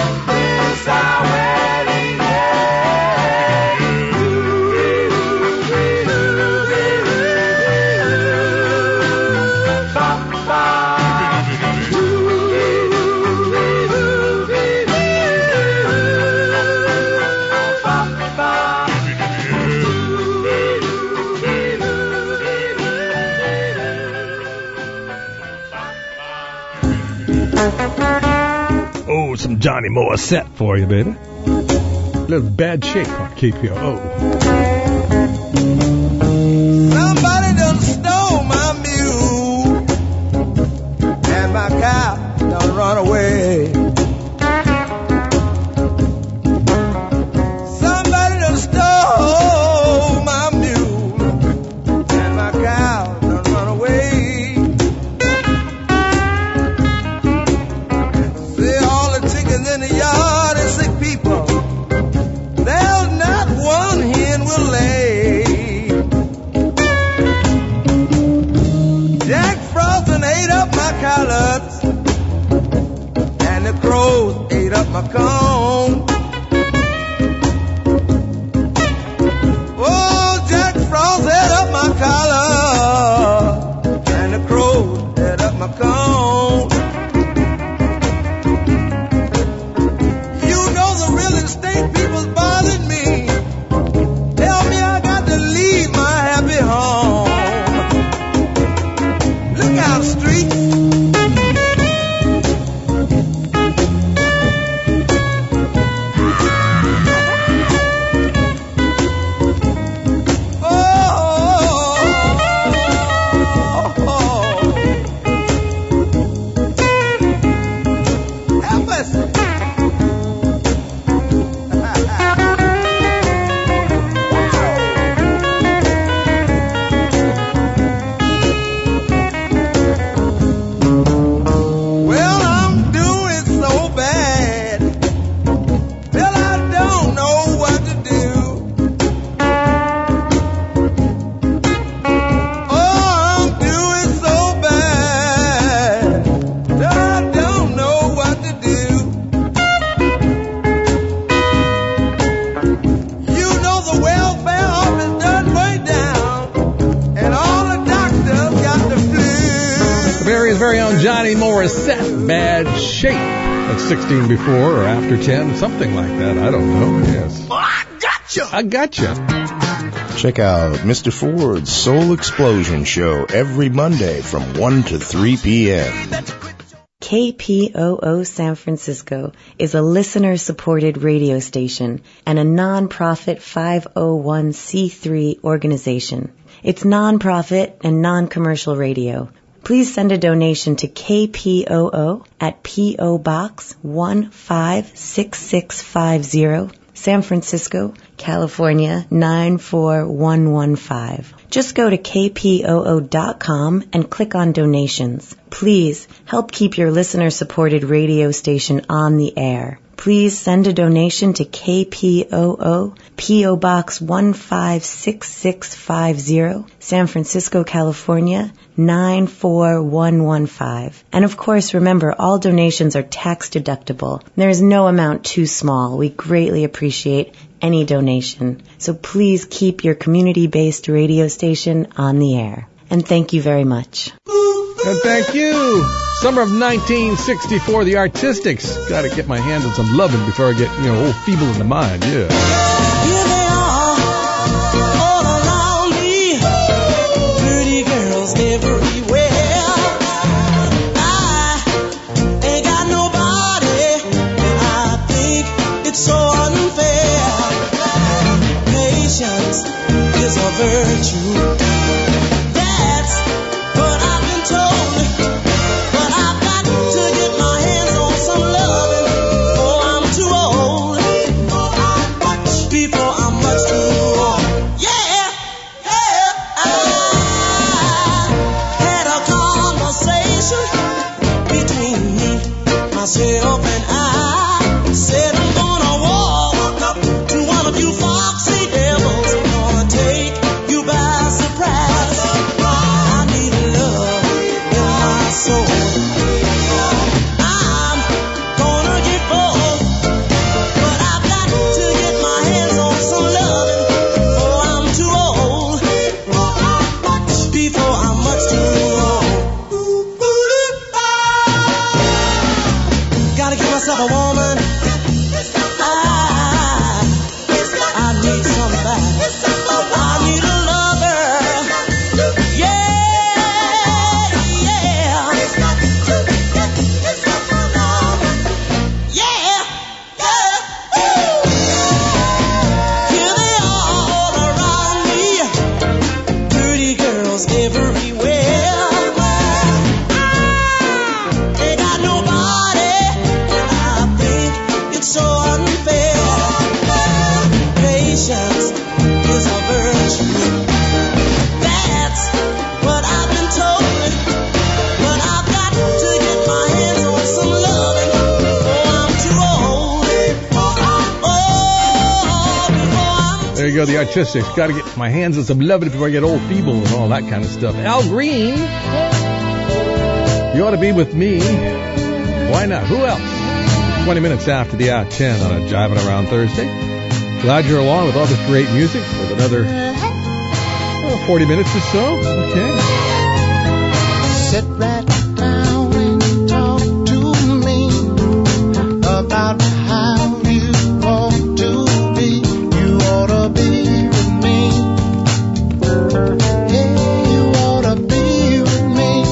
Oh, some Johnny Morissette for you, baby. A little Bad Shape on KPOO. Somebody done stole my mule, and my cow done run away. Somebody done stole my mule, and my cow done run away. See all the chickens in the yard and sick people. There's not one hen will lay. Jack Frost done ate up my collards, and the crows ate up my comb. Oh, Jack Frost ate up my collar, and the crows ate up my comb. You know the real estate people's bothering me. Tell me I got to leave my happy home. Look out, street. Help us. Well, I'm doing so bad till I don't know what to do. Oh, I'm doing so bad till I don't know what to do. You know the welfare office done way down, and all the doctors got the flu. Barry's very own Johnny Morissette, Bad Shape. That's 16 before or after 10, something like that. I don't know. Yes. I gotcha. Check out Mr. Ford's Soul Explosion Show every Monday from 1 to 3 p.m. KPOO San Francisco is a listener-supported radio station and a non-profit 501c3 organization. It's non-profit and non-commercial radio. Please send a donation to KPOO at P.O. Box 156650, San Francisco, California 94115. Just go to kpoo.com and click on donations. Please help keep your listener-supported radio station on the air. Please send a donation to KPOO, P.O. Box 156650, San Francisco, California 94115. And of course, remember, all donations are tax deductible. There is no amount too small. We greatly appreciate any donation. So please keep your community-based radio station on the air. And thank you very much. And thank you. Summer of 1964, the Artistics. Got to get my hand on some loving before I get, old feeble in the mind. Yeah. Here they are, all around me, pretty girls everywhere. I ain't got nobody, and I think it's so unfair. Patience is a virtue. That's what I've been told. But I've got to get my hands on some loving, for I'm too old. Before I'm much too old. Yeah, yeah. I had a conversation between me, myself, and I. Said I'm gonna walk up to one of you foxy devils. I'm gonna take you by surprise. I need love in my soul. I'm gonna get bold, but I've got to get my hands on some loving, for I'm too old. Before I'm much too old. Gotta get myself a woman. I need somebody. I need a lover. Yeah, yeah. we go, the artistics. Got to get my hands on some loving before I get old, feeble, and all that kind of stuff. Al Green, you ought to be with me. Why not? Who else? 20 minutes after the hour 10 on a Jiving Around Thursday. Glad you're along with all this great music with another 40 minutes or so. Okay. Sit right down and talk to me about how you ought to be. You ought to be with me. Yeah, you ought to be with me.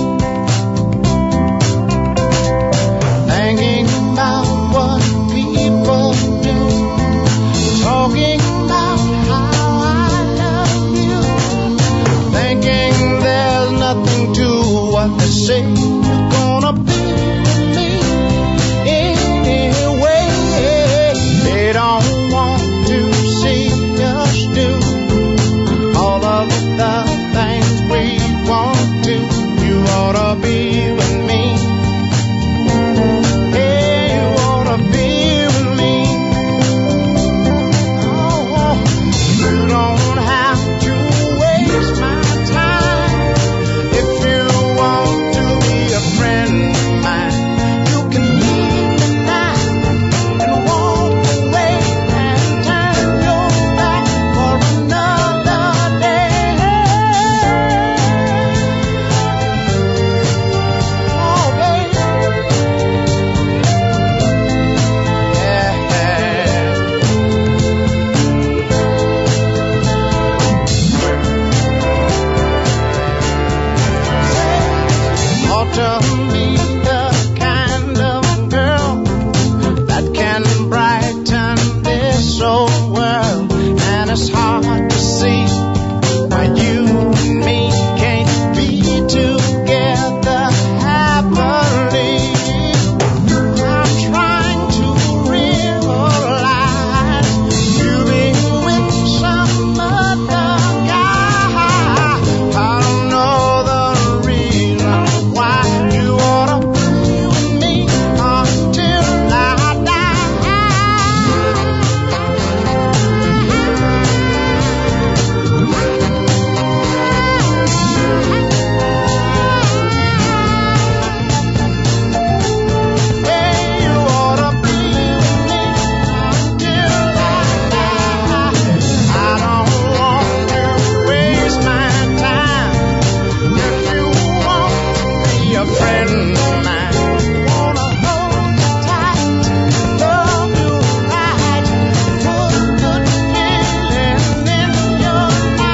Thinking about what people do, talking about how I love you, thinking there's nothing to what they say. You're gonna be with me anyway. They don't want to see us do all of the things we want to. You ought to be with me. Yeah, you ought to be with me. Oh, you don't have to waste my time. If you want to be a friend of mine, you can leave tonight and walk away and turn your back for another day. Oh, baby. Ought to be the kind of girl that can brighten this old world. And it's hard to see why you and me can't be together happily. I'm trying to realize you've been with some other guy. I don't know the reason why. You ought to be with me until I die. You ought to be with me until I die. I don't want to waste my time. If you want to be a friend of mine, wanna hold you tight, love you right, put good feeling in your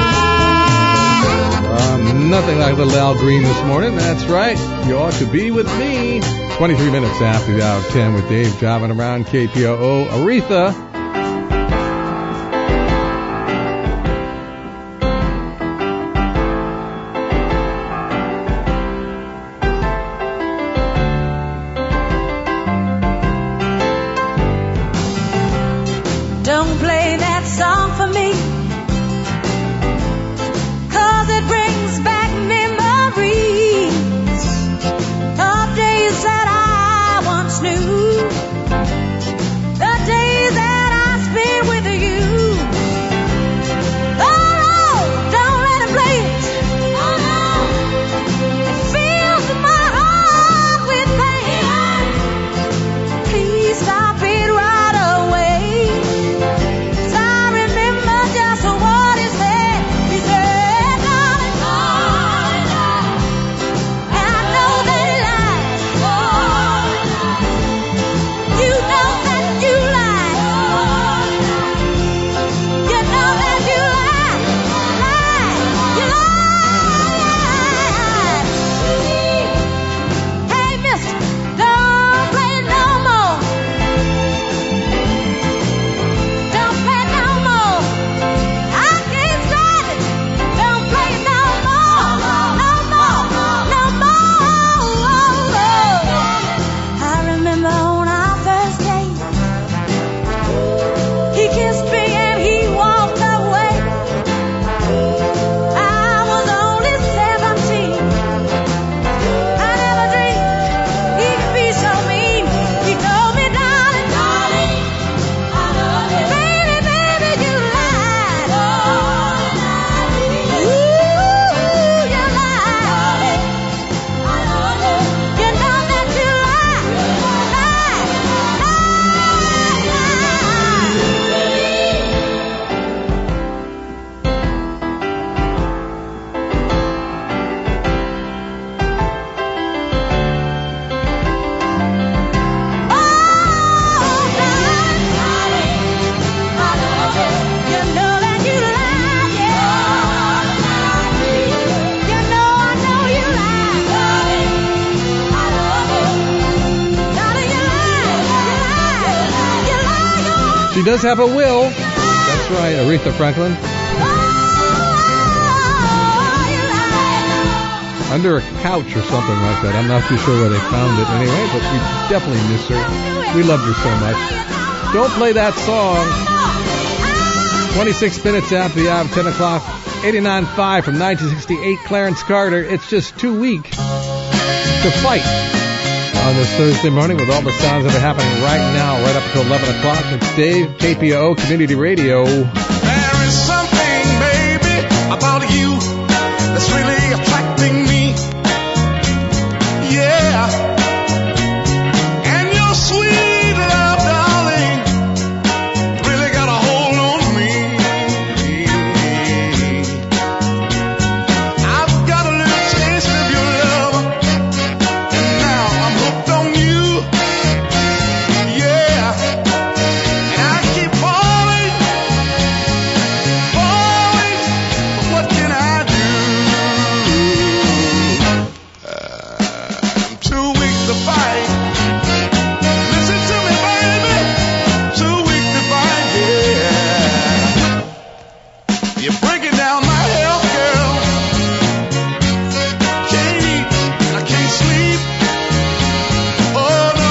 life. Nothing like little Al Green this morning. That's right. You ought to be with me. 23 minutes after the hour 10 with Dave Jiving Around KPOO. Aretha. Don't play that song for me, 'cause it brings back memories of days that I once knew, the days that She does have a will. That's right, Aretha Franklin. Under a couch or something like that. I'm not too sure where they found it anyway, but we definitely miss her. We loved her so much. Don't play that song. 26 minutes after the hour of 10 o'clock. 89.5 from 1968, Clarence Carter. It's just too weak to fight. On this Thursday morning with all the sounds that are happening right now, right up until 11 o'clock. It's Dave, KPOO Community Radio. There is something, baby, about you that's really attracting me. Yeah. And your sweet love, darling, really got a hold on me. I've got a little taste of your love, and now I'm hooked on you. Yeah. And I keep falling. What can I do? I'm too weak to fight. Listen to me, baby. Too weak to fight, yeah. You're breaking down my health, girl. Can't eat and I can't sleep. Oh no.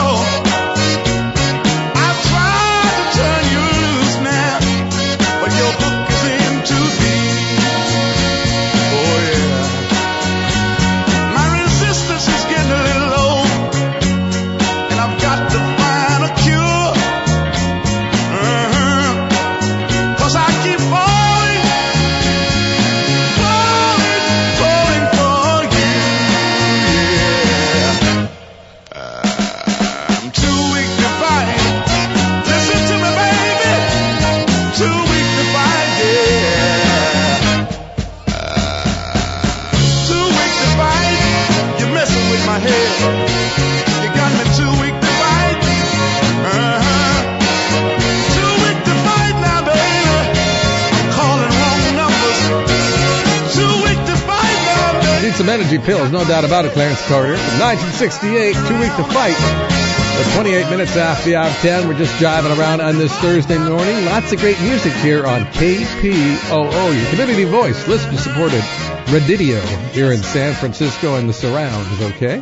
I've tried to turn you loose now, but your hook is in too deep. Oh yeah. My resistance is getting a little low, and I've got to find a cure. 'Cause I keep falling for you. Yeah. I'm too weak to fight. Listen to me, baby. Too weak to fight, yeah. Too weak to fight. You're messing with my head. You got me too weak to fight. Too weak to fight now, baby. I'm calling wrong numbers. Too weak to fight now, baby. Need some energy pills, no doubt about it, Clarence Carter. From 1968, too weak to fight. 28 minutes after the hour of 10, we're just driving around on this Thursday morning. Lots of great music here on KPOO, your community voice, listener-supported radio here in San Francisco and the surrounds, okay?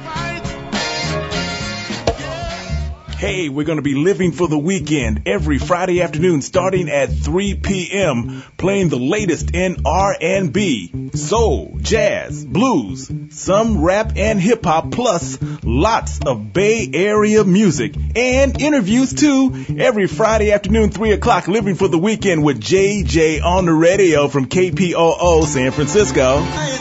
Hey, we're going to be living for the weekend every Friday afternoon starting at 3 p.m. playing the latest in R&B, soul, jazz, blues, some rap and hip-hop, plus lots of Bay Area music and interviews too. Every Friday afternoon, 3 o'clock, living for the weekend with JJ on the radio from KPOO San Francisco.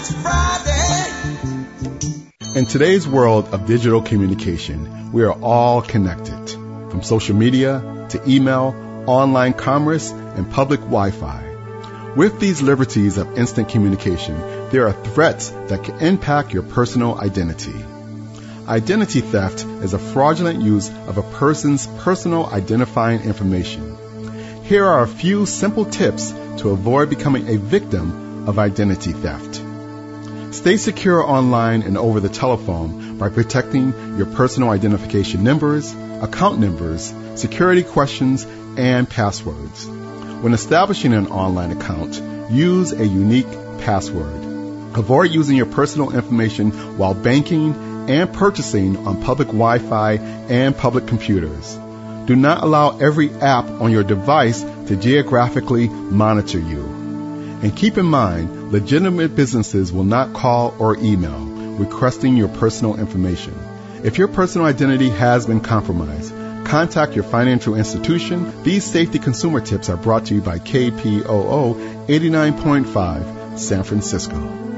In today's world of digital communication, we are all connected, from social media to email, online commerce, and public Wi-Fi. With these liberties of instant communication, there are threats that can impact your personal identity. Identity theft is a fraudulent use of a person's personal identifying information. Here are a few simple tips to avoid becoming a victim of identity theft. Stay secure online and over the telephone by protecting your personal identification numbers, account numbers, security questions, and passwords. When establishing an online account, use a unique password. Avoid using your personal information while banking and purchasing on public Wi-Fi and public computers. Do not allow every app on your device to geographically monitor you. And keep in mind, legitimate businesses will not call or email requesting your personal information. If your personal identity has been compromised, contact your financial institution. These safety consumer tips are brought to you by KPOO 89.5 San Francisco.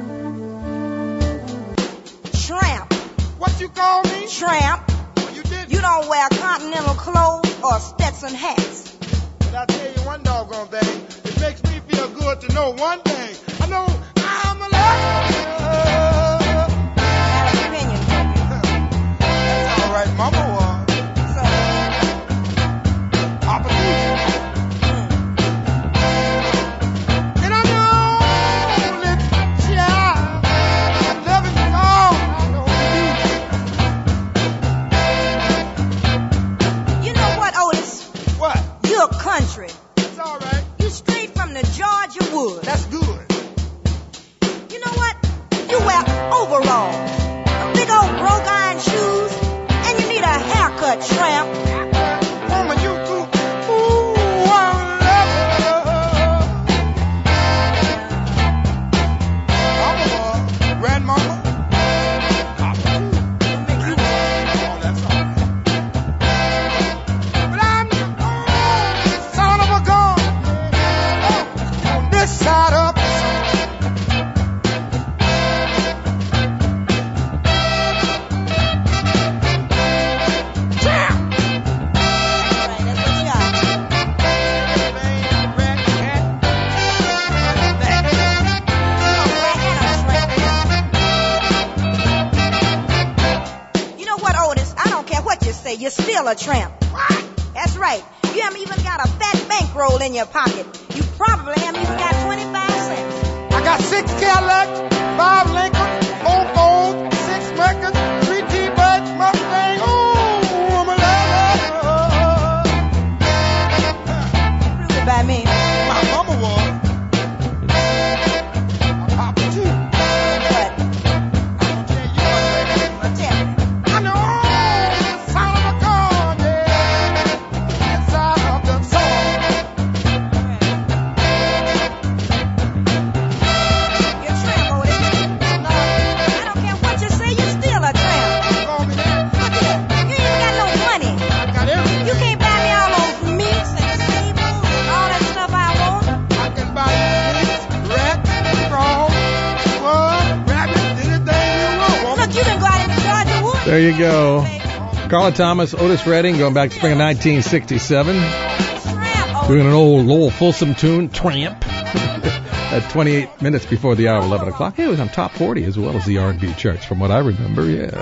Tramp. What you call me? Tramp. You don't wear continental clothes or Stetson hats. But I tell you one doggone thing, it makes me feel good to know one thing. I know I'm alive. Got an opinion. That's all right, Mama was. So, Papa Beach. And I'm the only child that love him all I know you know what, Otis? What? You're country. good. That's good. You know what? You wear overalls, big old broke iron shoes, and you need a haircut, tramp. Woman, you too. Ooh, I love her. Grandmama. But I'm son of a gun. On this side of the sun. You're still a tramp. What? That's right. You haven't even got a fat bankroll in your pocket. You probably haven't even got 25 cents. I got 6 Cadillac, 5 Lincoln, 4 Ford, 6 Mercury, 3 T-Birds, Mustang. Ooh, I'm a lover. Prove it by me. My mama was. My papa too. What? Well, tell me. I know. Son of a gun, yeah. Inside of the soul. You're a tramp, Otis. No, I don't care what you say, you're still a tramp. Call me that. Look here, you ain't even got no money. I got everything. You can't buy me all those minks and sables and all that stuff I want. I can buy you pigs, rats, frogs, squirrels, rabbits, anything you want. Look, you can go out and charge the wood. There you go. Carla Thomas, Otis Redding, going back to spring of 1967. Doing an old Lowell Fulsom tune, Tramp. At 28 minutes before the hour of 11 o'clock. Hey, it was on top 40 as well as the R&B charts, from what I remember, yeah.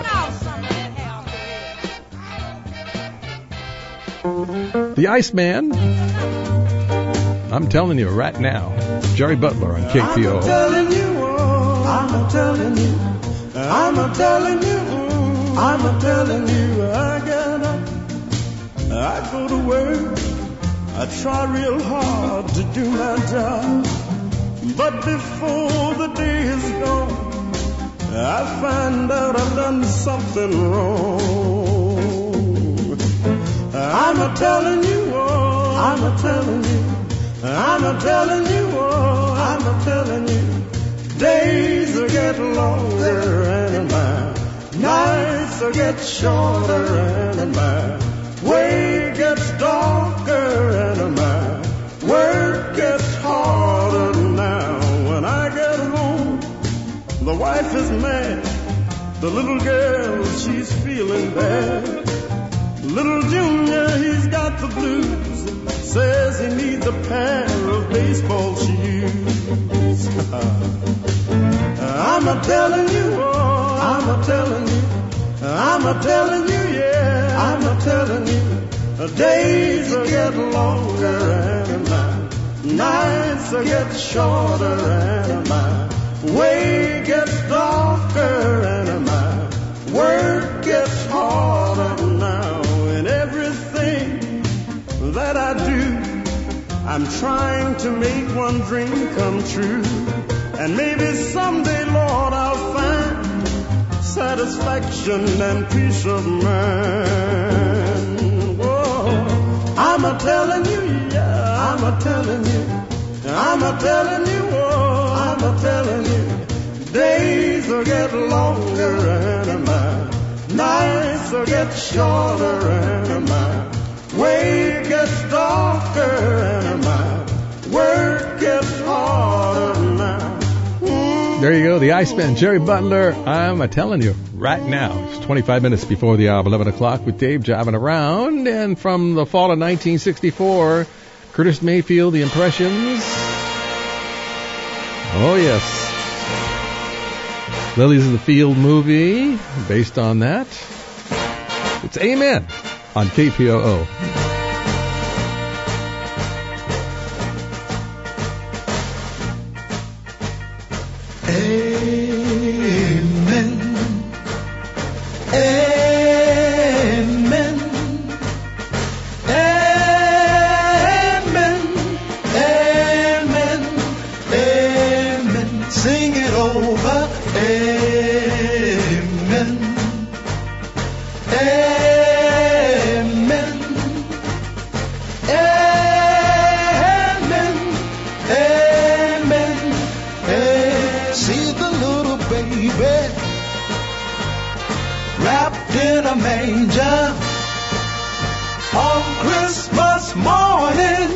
The Iceman. I'm telling you right now. Jerry Butler on KPO. I'm telling you, I'm telling you, I'm telling you, I'm telling you, I get up, I go to work, I try real hard to do my job, but before the day is gone, I find out I've done something wrong. I'm telling you, I'm telling you, I'm telling you, I'm telling you, days will get longer and my nights will get shorter and my way gets darker and my work gets harder now. When I get home, the wife is mad, the little girl, she's feeling bad. Little Junior, he's got the blues, says he needs a pair of baseball shoes. I'm a telling you, I'm a telling you, I'm a telling you, yeah, I'm a telling you, the days will get longer and my nights will get shorter and my way gets darker and my work gets harder now. And everything that I do, I'm trying to make one dream come true. And maybe someday, Lord, I'll find satisfaction and peace of mind. Whoa. I'm a telling you, yeah, I'm a telling you, I'm a telling you, oh, I'm a telling you, days will get longer and my nights will get shorter and my way gets darker and my work gets harder now. There you go, the Iceman, Jerry Butler. I'm telling you right now. It's 25 minutes before the hour of 11 o'clock with Dave jiving around. And from the fall of 1964, Curtis Mayfield, The Impressions. Oh, yes. Lilies of the Field movie, based on that. It's Amen on KPOO. Amen. Amen. Amen. Christmas morning.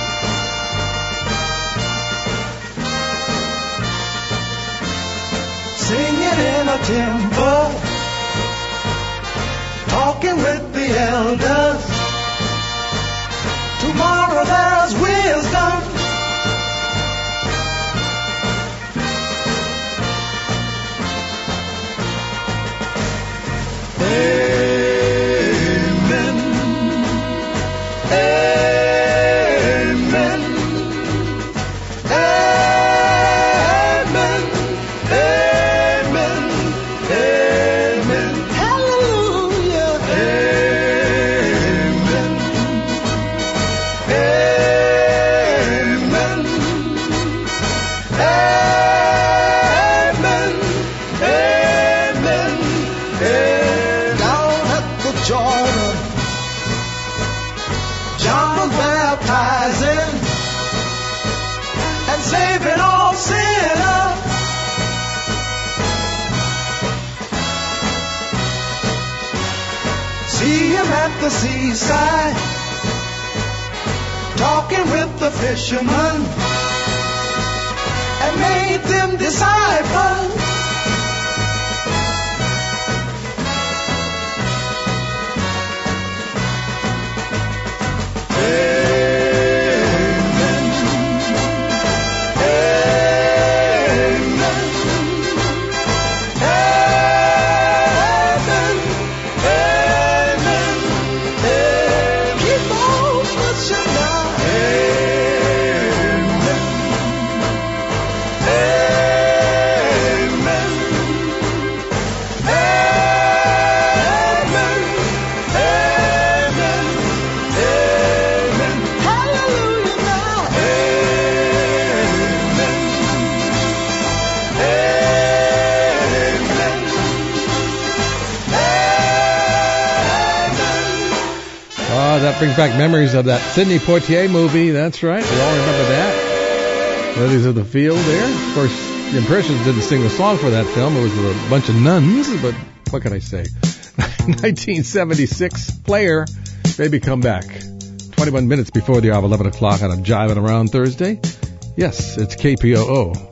Singing in a temple, talking with the elders. Tomorrow there's wisdom. Amen. Amen. Amen. Amen. Amen. Hallelujah. Amen. Amen. Amen. Amen. Amen. Down at the Jordan, John baptizing and saving all sinners. See him at the seaside, talking with the fishermen, and made them disciples. That brings back memories of that Sidney Poitier movie. That's right. We all remember that. Ladies of the Field there. Of course, the Impressions didn't sing the song for that film. It was a bunch of nuns, but what can I say? 1976, Player, Baby Come Back. 21 minutes before the hour of 11 o'clock on a Jiving Around Thursday. Yes, it's KPOO.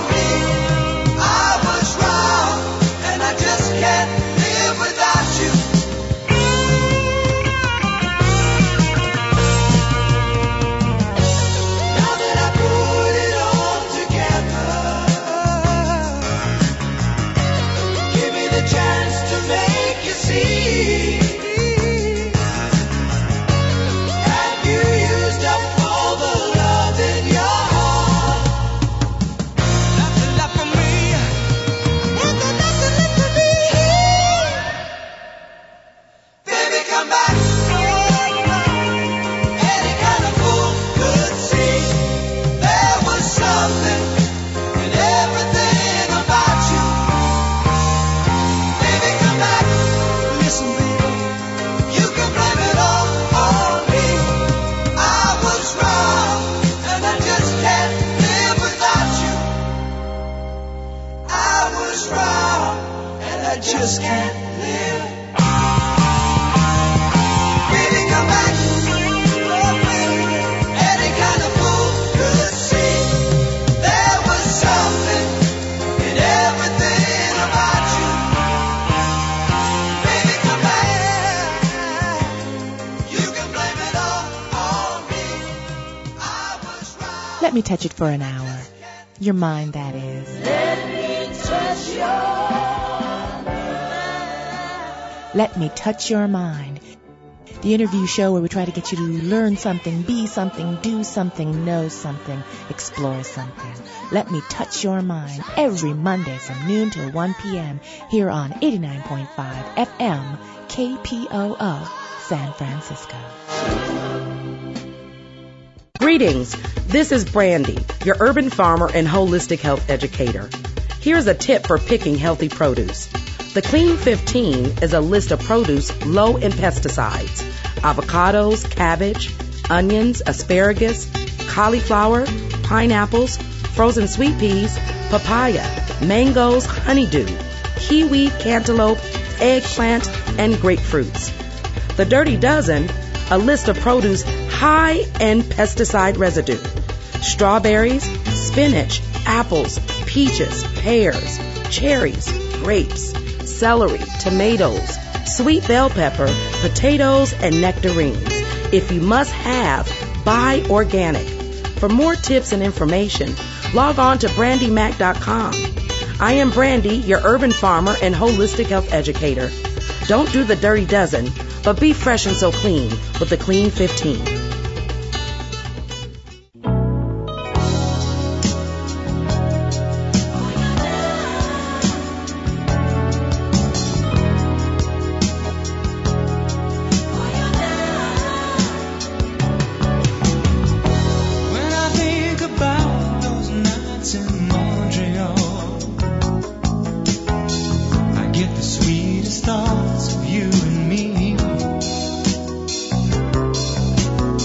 Can't live without you. was wrong, and I just can't live. Baby, come back. Oh, baby. Any kind of fool could see there was something in everything about you. Baby, come back. You can blame it all on me. I was wrong. Let me touch it for an hour. Your mind, that is. Let me touch your Let Me Touch Your Mind. The interview show where we try to get you to learn something, be something, do something, know something, explore something. Let Me Touch Your Mind every Monday from noon till 1 p.m. here on 89.5 FM KPOO San Francisco. Greetings. This is Brandy, your urban farmer and holistic health educator. Here's a tip for picking healthy produce. The Clean 15 is a list of produce low in pesticides: avocados, cabbage, onions, asparagus, cauliflower, pineapples, frozen sweet peas, papaya, mangoes, honeydew, kiwi, cantaloupe, eggplant, and grapefruits. The Dirty Dozen, a list of produce high in pesticide residue: strawberries, spinach, apples, peaches, pears, cherries, grapes, celery, tomatoes, sweet bell pepper, potatoes, and nectarines. If you must have, buy organic. For more tips and information, log on to brandymac.com. I am Brandy, your urban farmer and holistic health educator. Don't do the Dirty Dozen, but be fresh and so clean with the Clean 15. When I think about those nights in Montreal, I get the sweetest thoughts of you and me.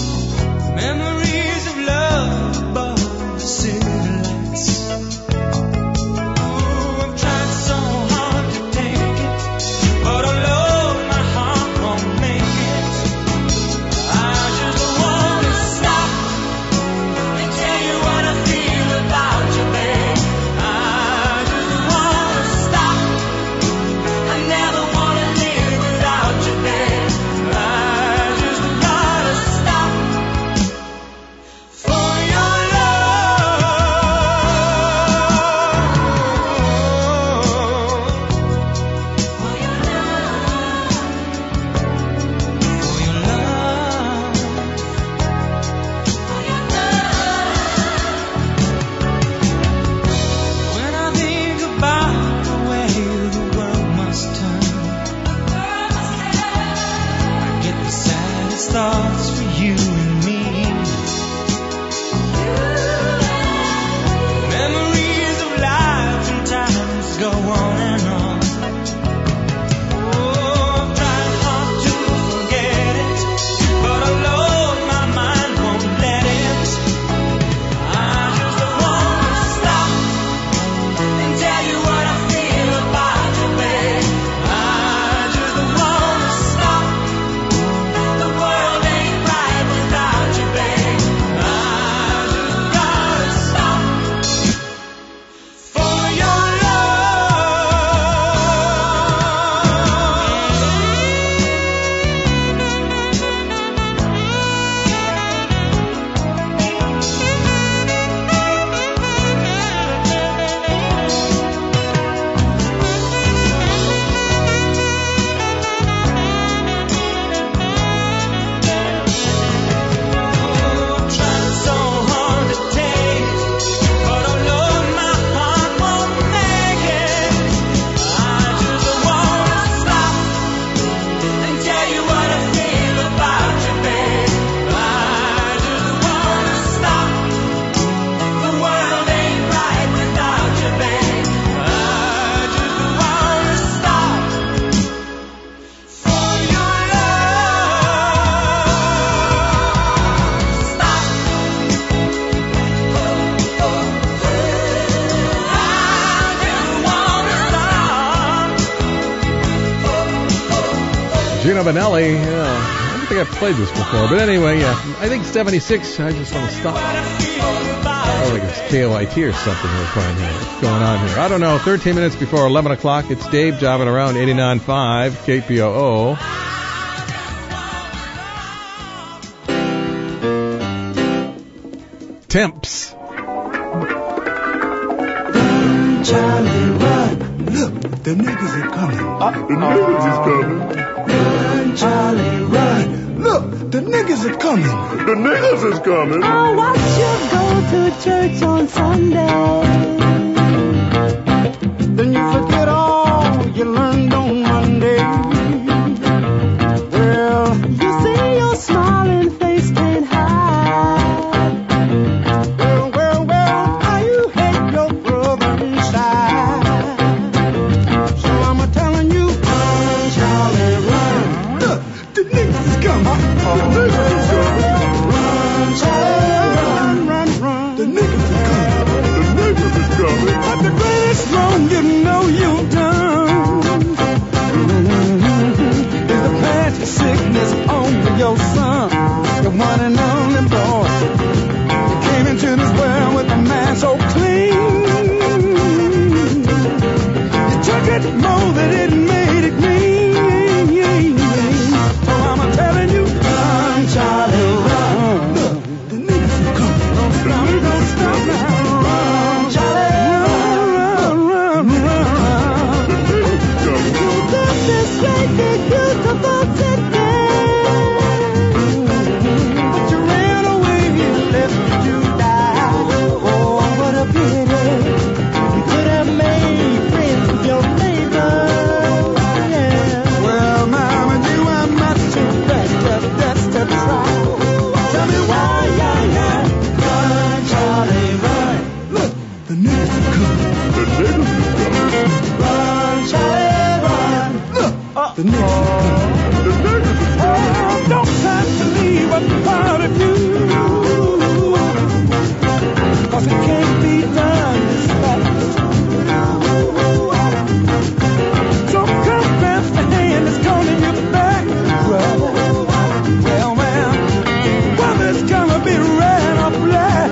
Gino Vanelli. Yeah, I don't think I've played this before. But anyway, yeah, I think 76. I just want to stop. I think it's KOIT or something we're playing here. What's going on here? I don't know. 13 minutes before 11 o'clock. It's Dave jobbing around 89.5 KPOO. Temps. Run, Charlie, run. Look, the niggas are coming. The niggas is coming. Run, Charlie, run. Look, the niggas are coming. The niggas is coming. I watch you go to church on Sunday. Then you forget all you learned on Monday. Well, you see your smiling face can't hide. Well, how you hate your brother inside. So I'm telling you, run, Charlie, run. Look, the niggas is coming. The niggas is coming. Run, Charlie, run. The niggas is coming. The niggas is coming. But the greatest wrong you know you've done is to plant your sickness on your son, your one and only boy. You came into this world with a man so clean. You took it more than it made it mean. So I'm telling you, run, Charlie, run. Look, the niggas is coming. Don't stop now. Run, Charlie, run. You got this great beautiful city, but you ran away and left you die. Oh, what a pity. You could have made friends with your neighbors. Yeah. Well, Mama, you are much too bad. That's to try. Tell me why, run, Charlie, run. Look, the niggas is coming. The niggas is coming. Run, Charlie, run. Look, the niggas is coming. The niggas is coming. Don't time to leave a part of you, 'cause it can't be done this fast. So come grasp the hand that's calling you back. Well, weather's gonna be red or black.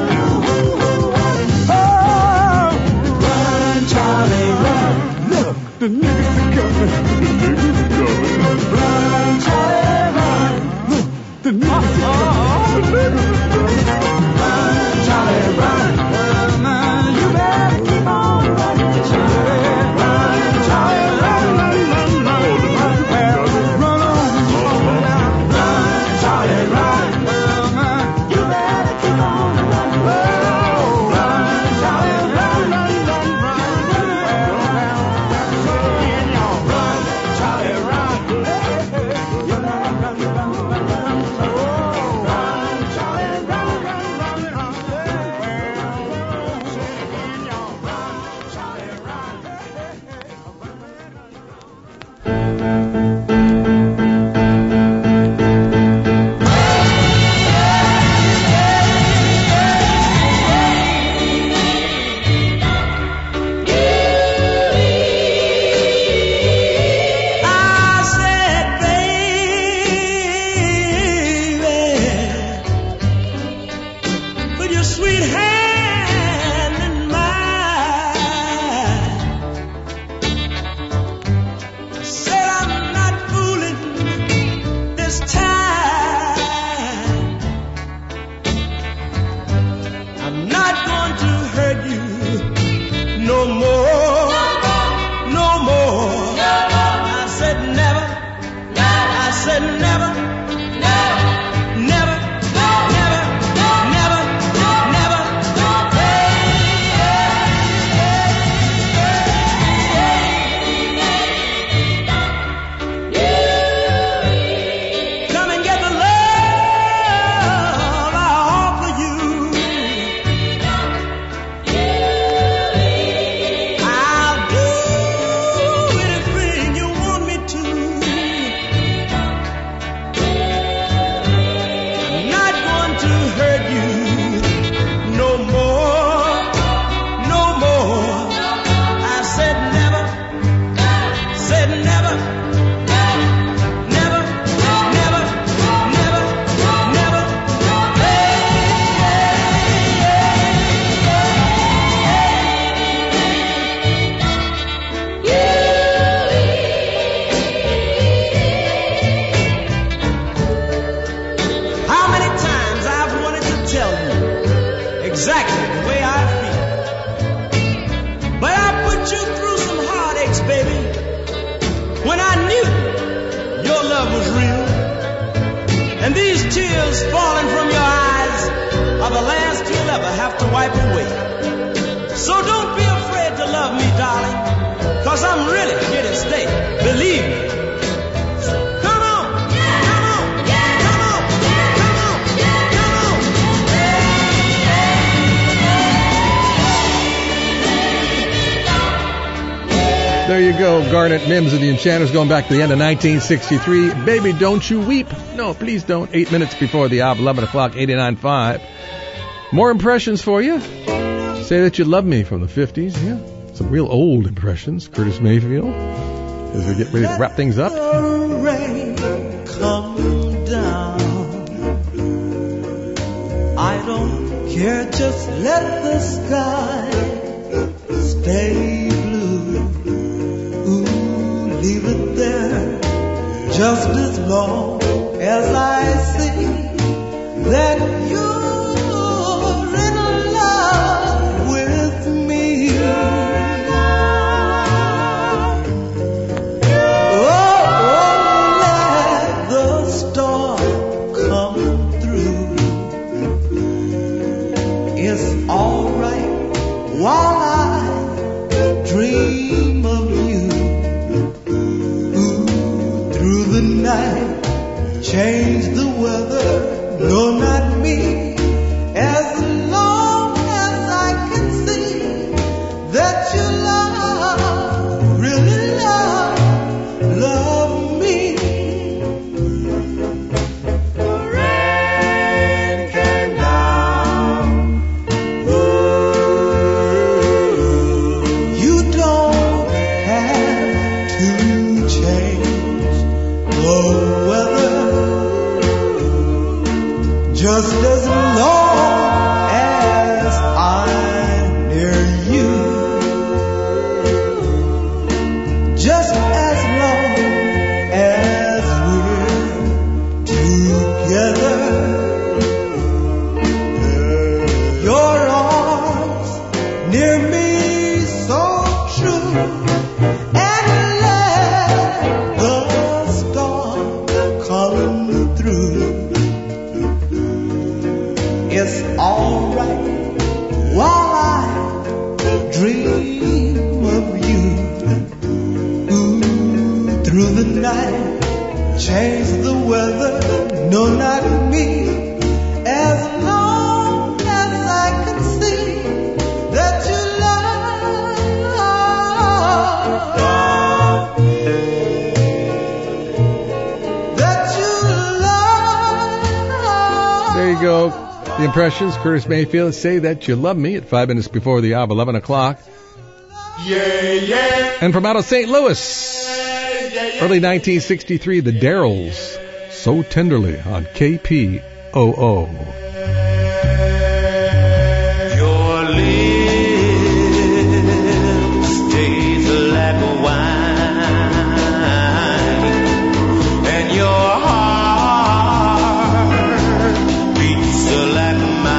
Oh, run, Charlie, run. Look, the niggas is coming. The niggas is coming. Run, Charlie, run. Look, the niggas is coming. The niggas is coming. Run, Charlie, run. Well, man, you better keep on running, Charlie. Run, Charlie, run, run. Well, run on now. Run, Charlie, run. Well, man, you better keep on running. Oh, run, Charlie, run. Well, now, so in your run, Charlie, these tears falling from your eyes are the last you'll ever have to wipe away. So don't be afraid to love me, darling, 'cause I'm really here to stay. Believe me. Come on, come on, come on, come on, come on. There you go, Garnet Mims and the Enchanters going back to the end of 1963. Baby, don't you weep. No, please don't. 8 minutes before the hour, 11 o'clock, 89.5. More impressions for you. Say That You Love Me from the 50s. Yeah, some real old impressions. Curtis Mayfield. As we get ready to wrap things up. Rain come down. I don't care, just let the sky stay blue. Ooh, leave it there just as long as I see that you're in love with me. Let the storm come through. It's alright while I dream of you. Ooh, through the night, change the weather, no, not me. As long as I can see that you love, really love me. Rain came down. You don't have to change the weather, just as long as I'm near you, just as long as we're together. Your arms near me so true, and let the storm come through. It's alright while I dream of you. Ooh, through the night, change the weather, no, not me. As long as I can see that you love me, that you love. There you go. The impressions, Curtis Mayfield, Say That You Love Me at 5 minutes before the hour, 11 o'clock. Yeah, yeah. And from out of St. Louis, early 1963, the Darrells, So Tenderly on KPOO. Your lips taste like wine, and your heart beats like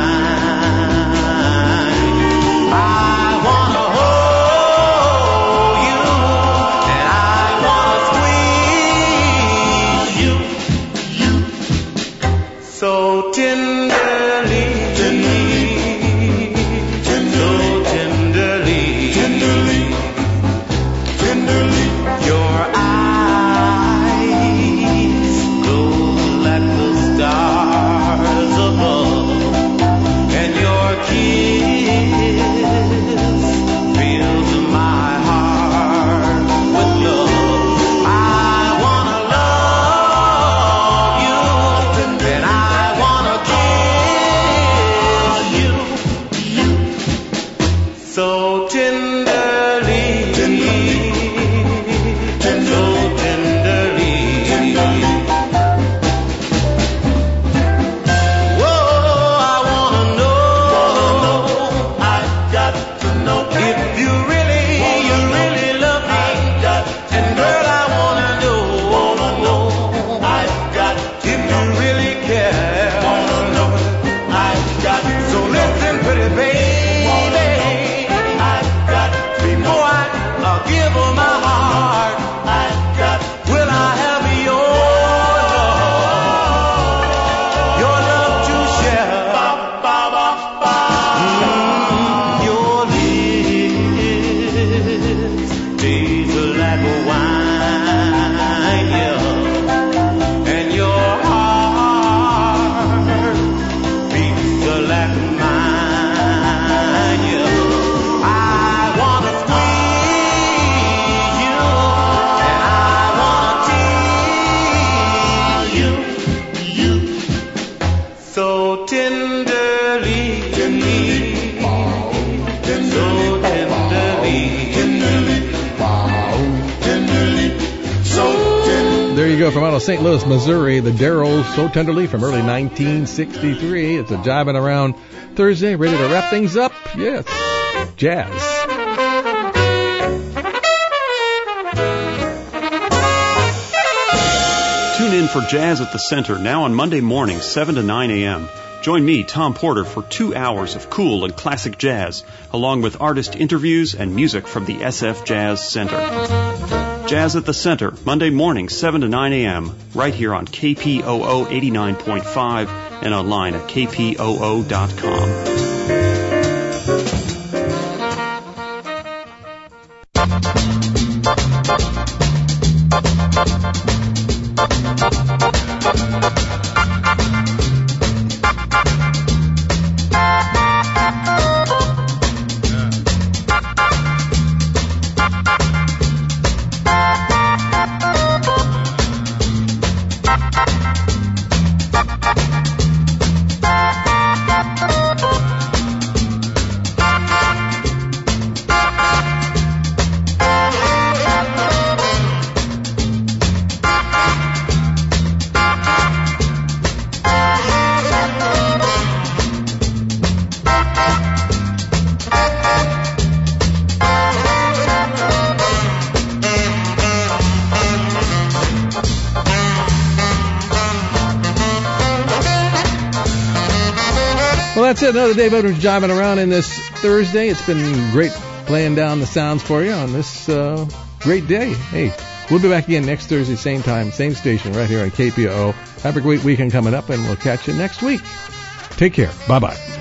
mine. I wanna hold you, and I wanna squeeze you, so tenderly, so tenderly. Your eyes glow like the stars above, and your kiss fills my heart with love. I wanna love you, and I wanna kiss you, so tenderly, so tenderly. Whoa, I wanna know, I've got to know if you really love me. And girl, I wanna know, I've got if you really care. I've got, so listen, pretty baby, I've got, before I give her my heart, I've got, will I have your love? that will wind you up, and your heart beats like mine. You, I wanna squeeze you, and I wanna tease you so tenderly. There you go, from out of St. Louis, Missouri, the Darrells, So Tenderly, from early 1963. It's a Jiving Around Thursday, ready to wrap things up. Yes, jazz. Tune in for Jazz at the Center now on Monday mornings, 7 to 9 a.m. Join me, Tom Porter, for 2 hours of cool and classic jazz, along with artist interviews and music from the SF Jazz Center. Jazz at the Center, Monday morning, 7 to 9 a.m., right here on KPOO 89.5 and online at kpoo.com. That's it. Another Dave Edwards jiving around in this Thursday. It's been great playing down the sounds for you on this great day. Hey, we'll be back again next Thursday, same time, same station, right here on KPOO. Have a great weekend coming up, and we'll catch you next week. Take care. Bye-bye.